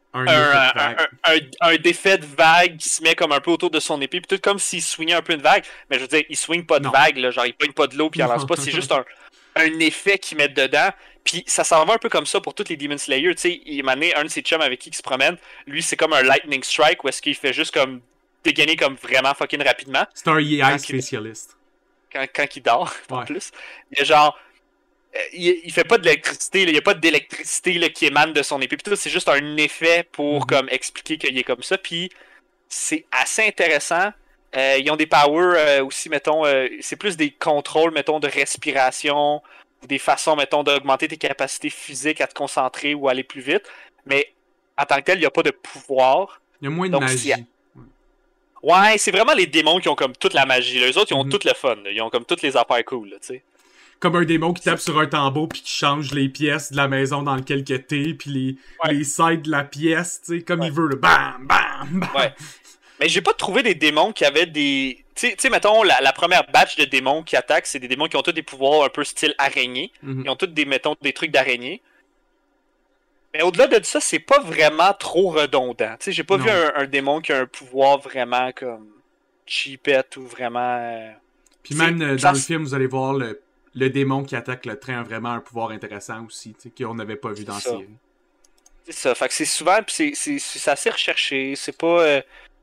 défait de vague qui se met comme un peu autour de son épée, puis tout comme s'il swingait un peu une vague. Mais je veux dire, il swing pas de vague, là, genre il pogne pas de l'eau, puis il en lance pas. C'est juste un effet qu'ils mettent dedans. Puis ça s'en va un peu comme ça pour toutes les Demon Slayer. Tu sais, il m'a amené un de ses chums avec qui il se promène. Lui, c'est comme un Lightning Strike, où est-ce qu'il fait juste comme dégainer comme vraiment fucking rapidement. C'est un EI spécialiste. Quand il dort, en plus. Mais genre, il fait pas de l'électricité, il y a pas d'électricité qui émane de son épée. Puis tout, c'est juste un effet pour comme expliquer qu'il est comme ça. Puis c'est assez intéressant. Ils ont des powers aussi, mettons, c'est plus des contrôles, mettons, de respiration, des façons, mettons, d'augmenter tes capacités physiques à te concentrer ou aller plus vite. Mais en tant que tel, il n'y a pas de pouvoir. Il y a moins de magie. Ouais, c'est vraiment les démons qui ont comme toute la magie. Là. Eux autres, ils ont tout le fun. Là. Ils ont comme toutes les affaires cool, tu sais. Comme un démon qui tape sur un tambour puis qui change les pièces de la maison dans laquelle t'es, puis les sides de la pièce, tu sais, comme il veut, le bam, bam, bam. Ouais. Mais j'ai pas trouvé des démons qui avaient des... Tu sais, mettons, la première batch de démons qui attaquent, c'est des démons qui ont tous des pouvoirs un peu style araignée. Ils ont tous mettons, des trucs d'araignée. Mais au-delà de ça, c'est pas vraiment trop redondant. Tu sais, j'ai pas vu un démon qui a un pouvoir vraiment comme cheapette ou vraiment... Puis même dans le film, vous allez voir le démon qui attaque le train a vraiment un pouvoir intéressant aussi, tu sais, qu'on n'avait pas vu dans la série. C'est ça, fait que c'est souvent, puis c'est assez recherché, c'est pas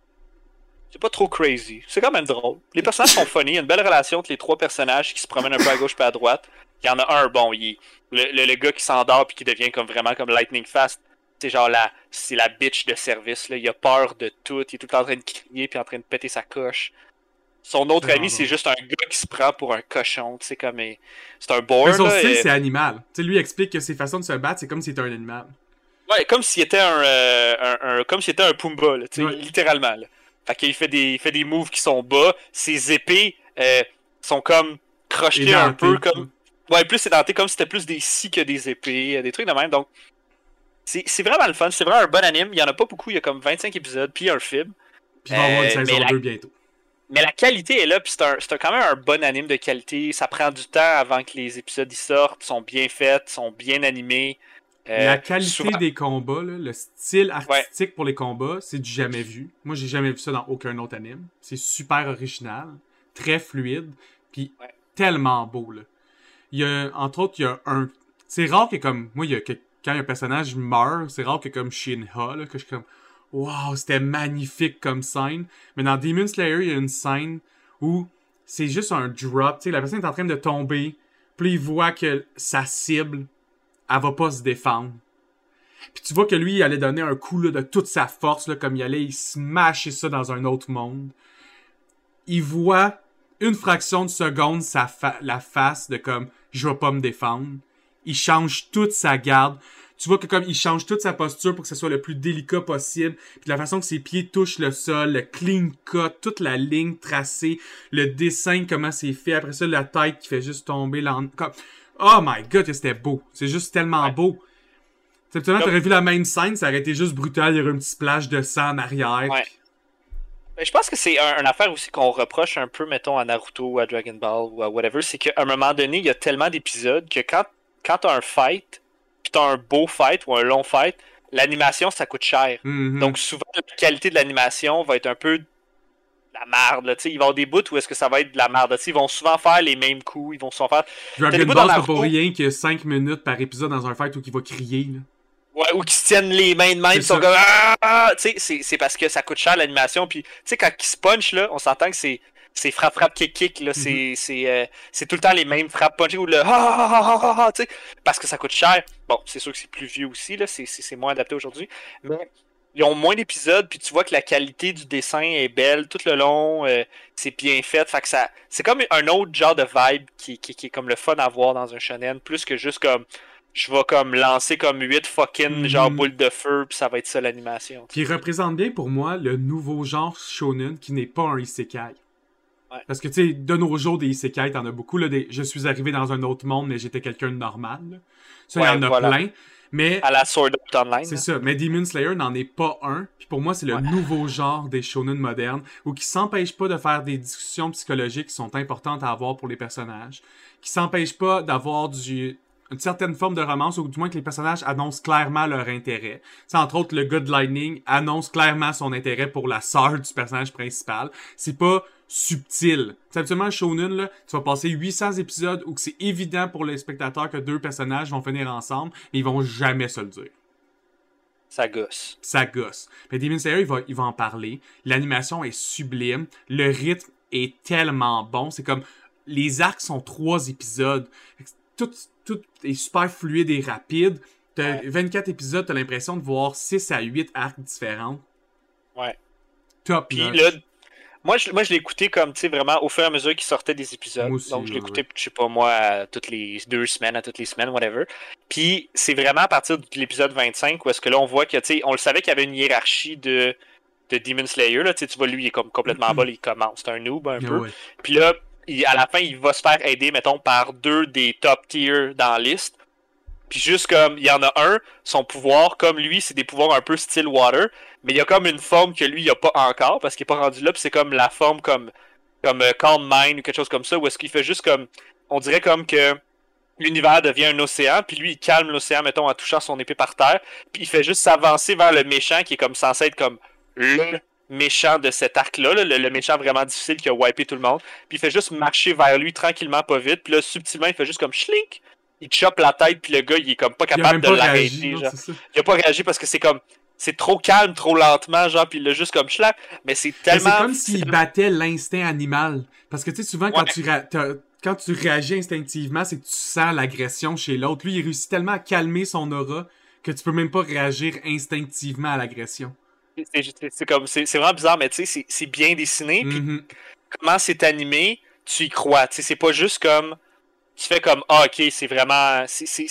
trop crazy. C'est quand même drôle. Les personnages sont funny, il y a une belle relation entre les trois personnages qui se promènent un peu à gauche et à droite. Il y en a un, bon, le gars qui s'endort puis qui devient comme vraiment comme Lightning Fast. C'est genre c'est la bitch de service, là. Il a peur de tout, il est tout le temps en train de crier puis en train de péter sa coche. Son autre ami, c'est juste un gars qui se prend pour un cochon, tu sais, comme... C'est un board, son style, c'est animal. Tu sais, lui explique que ses façons de se battre, c'est comme s'il était un animal. Ouais, comme s'il était comme s'il était un Pumba, là, tu sais, littéralement, là. Fait qu'il fait des moves qui sont bas. Ses épées sont comme crochetées un peu, comme... Ouais, plus édentées, comme si c'était plus des scies que des épées, des trucs de même, donc... C'est vraiment le fun, c'est vraiment un bon anime. Il y en a pas beaucoup, il y a comme 25 épisodes, puis un film. Puis il va y avoir une saison 2 bientôt. Mais la qualité est là, puis c'est quand même un bon anime de qualité. Ça prend du temps avant que les épisodes y sortent, sont bien faits, sont bien animés. La qualité des combats, là, le style artistique pour les combats, c'est du jamais vu. Moi, j'ai jamais vu ça dans aucun autre anime. C'est super original, très fluide, puis tellement beau, là. Il y a, entre autres, il y a un... C'est rare que comme... Moi, quand un personnage meurt, c'est rare que comme Shinha, là, que je suis comme... Wow, c'était magnifique comme scène. Mais dans Demon Slayer, il y a une scène où c'est juste un drop. Tu sais, la personne est en train de tomber. Puis il voit que sa cible, elle va pas se défendre. Puis tu vois que lui, il allait donner un coup là, de toute sa force, là, comme il allait smasher ça dans un autre monde. Il voit une fraction de seconde la face de comme « Je vais pas me défendre ». Il change toute sa garde. Tu vois que comme il change toute sa posture pour que ce soit le plus délicat possible. Puis la façon que ses pieds touchent le sol, le clean cut, toute la ligne tracée, le dessin, comment c'est fait. Après ça, la tête qui fait juste tomber. Oh my god, que c'était beau. C'est juste tellement beau. Absolument, t'aurais vu la même scène, ça aurait été juste brutal. Il y aurait un petit splash de sang en arrière. Ouais. Mais je pense que c'est une affaire aussi qu'on reproche un peu, mettons, à Naruto ou à Dragon Ball ou à whatever. C'est qu'à un moment donné, il y a tellement d'épisodes que quand t'as un fight... Puis t'as un beau fight ou un long fight, l'animation, ça coûte cher. Donc souvent, la qualité de l'animation va être un peu de la merde. Là. Il va y avoir des bouts où est-ce que ça va être de la merde. Ils vont souvent faire les mêmes coups. Ils vont souvent faire... Dragon Ball, c'est pas rien que 5 minutes par épisode dans un fight où il va crier. Là. Ouais, ou qui se tiennent les mains de même, ils sont comme... C'est parce que ça coûte cher l'animation. Puis, tu sais, quand ils se punch, là, on s'entend que c'est frappe, kick, là. C'est tout le temps les mêmes frappes punch ou le tu sais, parce que ça coûte cher. Bon, c'est sûr que c'est plus vieux aussi, là. C'est moins adapté aujourd'hui. Mais ils ont moins d'épisodes, puis tu vois que la qualité du dessin est belle tout le long, c'est bien fait. Fait que ça, c'est comme un autre genre de vibe qui est comme le fun à voir dans un shonen, plus que juste comme je vais comme lancer comme 8 fucking genre boules de feu, puis ça va être ça l'animation. Puis il représente bien pour moi le nouveau genre shonen qui n'est pas un isekai. Ouais. Parce que, tu sais, de nos jours, des isekai, t'en as beaucoup. Là, je suis arrivé dans un autre monde, mais j'étais quelqu'un de normal. Là. Ça, il y en a plein. Mais à la Sword Art Online. C'est ça. Mais Demon Slayer n'en est pas un. Puis pour moi, c'est le nouveau genre des shonen modernes où qui s'empêche pas de faire des discussions psychologiques qui sont importantes à avoir pour les personnages. Qui s'empêche pas d'avoir une certaine forme de romance, ou du moins que les personnages annoncent clairement leur intérêt. C'est entre autres le gars de Lightning annonce clairement son intérêt pour la sœur du personnage principal. C'est pas subtil. C'est absolument un shonen, là, tu vas passer 800 épisodes où c'est évident pour les spectateurs que deux personnages vont finir ensemble, et ils vont jamais se le dire. Ça gosse. Ça gosse. Mais Demon Slayer, il va en parler. L'animation est sublime. Le rythme est tellement bon. C'est comme, les arcs sont 3 épisodes. Tout est super fluide et rapide. T'as 24 épisodes, t'as l'impression de voir 6 à 8 arcs différents. Ouais. Top puis notch. Là, moi, je l'ai écouté comme, tu sais, vraiment au fur et à mesure qu'il sortait des épisodes. Moi aussi, donc, je l'écoutais, je sais pas moi, à toutes les 2 semaines, à toutes les semaines, whatever. Puis, c'est vraiment à partir de l'épisode 25 où est-ce que là, on voit que, tu sais, on le savait qu'il y avait une hiérarchie de Demon Slayer. Là, tu vois, lui, il est comme complètement en bas, il commence. C'est un noob un peu. Ouais. Puis là, à la fin, il va se faire aider, mettons, par 2 des top tiers dans la liste. Puis juste comme, il y en a un, son pouvoir, comme lui, c'est des pouvoirs un peu style water, mais il y a comme une forme que lui, il a pas encore, parce qu'il est pas rendu là, puis c'est comme la forme comme Calm Mind ou quelque chose comme ça, où est-ce qu'il fait juste comme, on dirait comme que l'univers devient un océan, puis lui, il calme l'océan, mettons, en touchant son épée par terre, puis il fait juste s'avancer vers le méchant, qui est comme censé être comme le méchant de cet arc-là, le méchant vraiment difficile qui a wipé tout le monde, puis il fait juste marcher vers lui tranquillement, pas vite, puis là, subtilement, il fait juste comme schlink, il chope la tête, puis le gars, il est comme pas capable de l'arrêter. Genre. Il a pas réagi parce que c'est comme. C'est trop calme, trop lentement, genre, puis il l'a juste comme schlack. Mais c'est tellement. C'est comme s'il battait l'instinct animal. Parce que, tu sais, souvent, quand tu réagis instinctivement, c'est que tu sens l'agression chez l'autre. Lui, il réussit tellement à calmer son aura que tu peux même pas réagir instinctivement à l'agression. C'est vraiment bizarre, mais tu sais, c'est bien dessiné. Puis comment c'est animé, tu y crois. Tu sais, c'est pas juste comme. Tu fais comme ok, c'est vraiment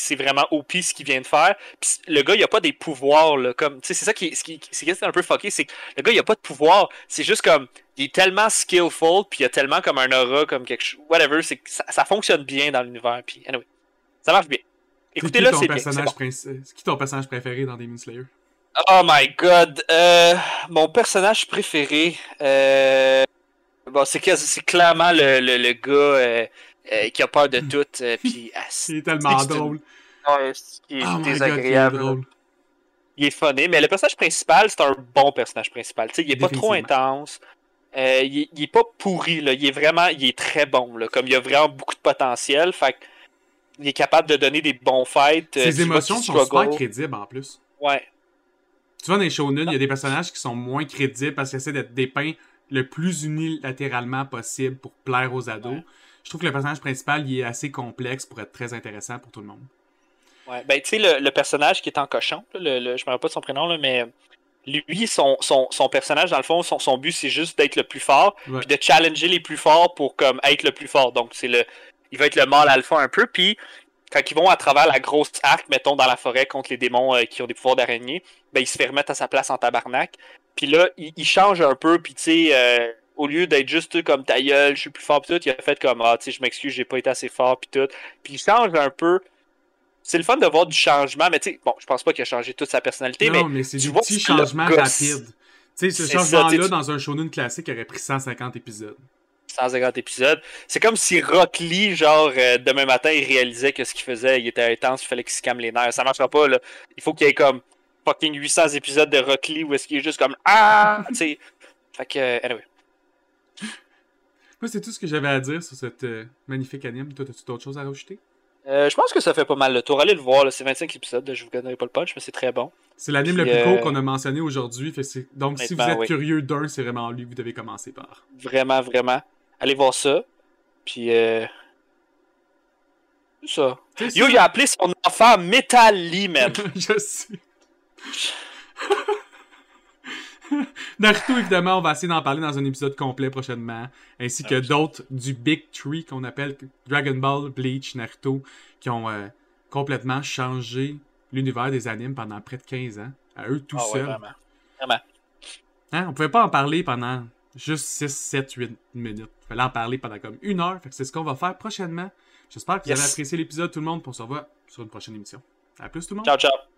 OP ce qu'il vient de faire. Puis le gars, il a pas des pouvoirs là, comme tu sais, c'est ça qui est un peu fucké, c'est que le gars, il a pas de pouvoir, c'est juste comme il est tellement skillful, puis il a tellement comme un aura comme quelque chose whatever, c'est que ça fonctionne bien dans l'univers, puis anyway, ça marche bien. Écoutez-le, c'est bien. C'est qui ton personnage préféré dans Demon Slayer? Oh my god, mon personnage préféré bon, c'est clairement le gars qui a peur de tout. Puis, il est tellement drôle. Ouais, il est désagréable. Il est funny, mais le personnage principal, c'est un bon personnage principal. T'sais, il est pas trop intense. Il est pas pourri. Là. Il est très bon. Là. Comme il a vraiment beaucoup de potentiel. Fait il est capable de donner des bons fights. Ses émotions sont super crédibles en plus. Ouais. Tu vois, dans les shonen, il y a des personnages qui sont moins crédibles parce qu'ils essaient d'être dépeints le plus unilatéralement possible pour plaire aux ados. Ouais. Je trouve que le personnage principal, il est assez complexe pour être très intéressant pour tout le monde. Ouais, ben tu sais, le personnage qui est en cochon, je me rappelle pas de son prénom, là, mais lui, son personnage, dans le fond, son but, c'est juste d'être le plus fort, puis de challenger les plus forts pour comme être le plus fort. Donc, il va être le mâle alpha un peu, puis quand ils vont à travers la grosse arc, mettons, dans la forêt contre les démons qui ont des pouvoirs d'araignée, ben, il se fait remettre à sa place en tabarnak. Puis là, il change un peu, puis tu sais... au lieu d'être juste comme ta gueule, je suis plus fort pis tout, il a fait comme tu sais, je m'excuse, j'ai pas été assez fort pis tout. Puis il change un peu. C'est le fun de voir du changement, mais tu sais, bon, je pense pas qu'il a changé toute sa personnalité, mais c'est des petits changements rapides. Tu sais, ce changement-là dans un shonen classique aurait pris 150 épisodes. 150 épisodes. C'est comme si Rock Lee, genre, demain matin, il réalisait que ce qu'il faisait, il était intense, il fallait qu'il se calme les nerfs. Ça marchera pas, là. Il faut qu'il y ait comme fucking 800 épisodes de Rock Lee où est-ce qu'il est juste comme tu sais. Fait que, anyway. Moi, c'est tout ce que j'avais à dire sur cette magnifique anime. Toi, as-tu d'autres choses à rajouter? Je pense que ça fait pas mal le tour. Allez le voir, c'est 25 épisodes. Je vous donnerai pas le punch, mais c'est très bon. C'est l'anime le plus court qu'on a mentionné aujourd'hui. Donc, si vous êtes curieux d'un, c'est vraiment lui que vous devez commencer par. Vraiment, vraiment. Allez voir ça. Puis, c'est ça. Yo, il a appelé son enfant Metal Lee, man. Je sais. Naruto, évidemment, on va essayer d'en parler dans un épisode complet prochainement, ainsi que d'autres du Big Three qu'on appelle Dragon Ball, Bleach, Naruto, qui ont complètement changé l'univers des animes pendant près de 15 ans, à eux tout seuls. Vraiment. Vraiment. Hein? On pouvait pas en parler pendant juste 6, 7, 8 minutes. Il fallait en parler pendant comme 1 heure, fait que c'est ce qu'on va faire prochainement. J'espère que vous avez apprécié l'épisode, tout le monde, pour se revoir sur une prochaine émission. À plus tout le monde! Ciao, ciao!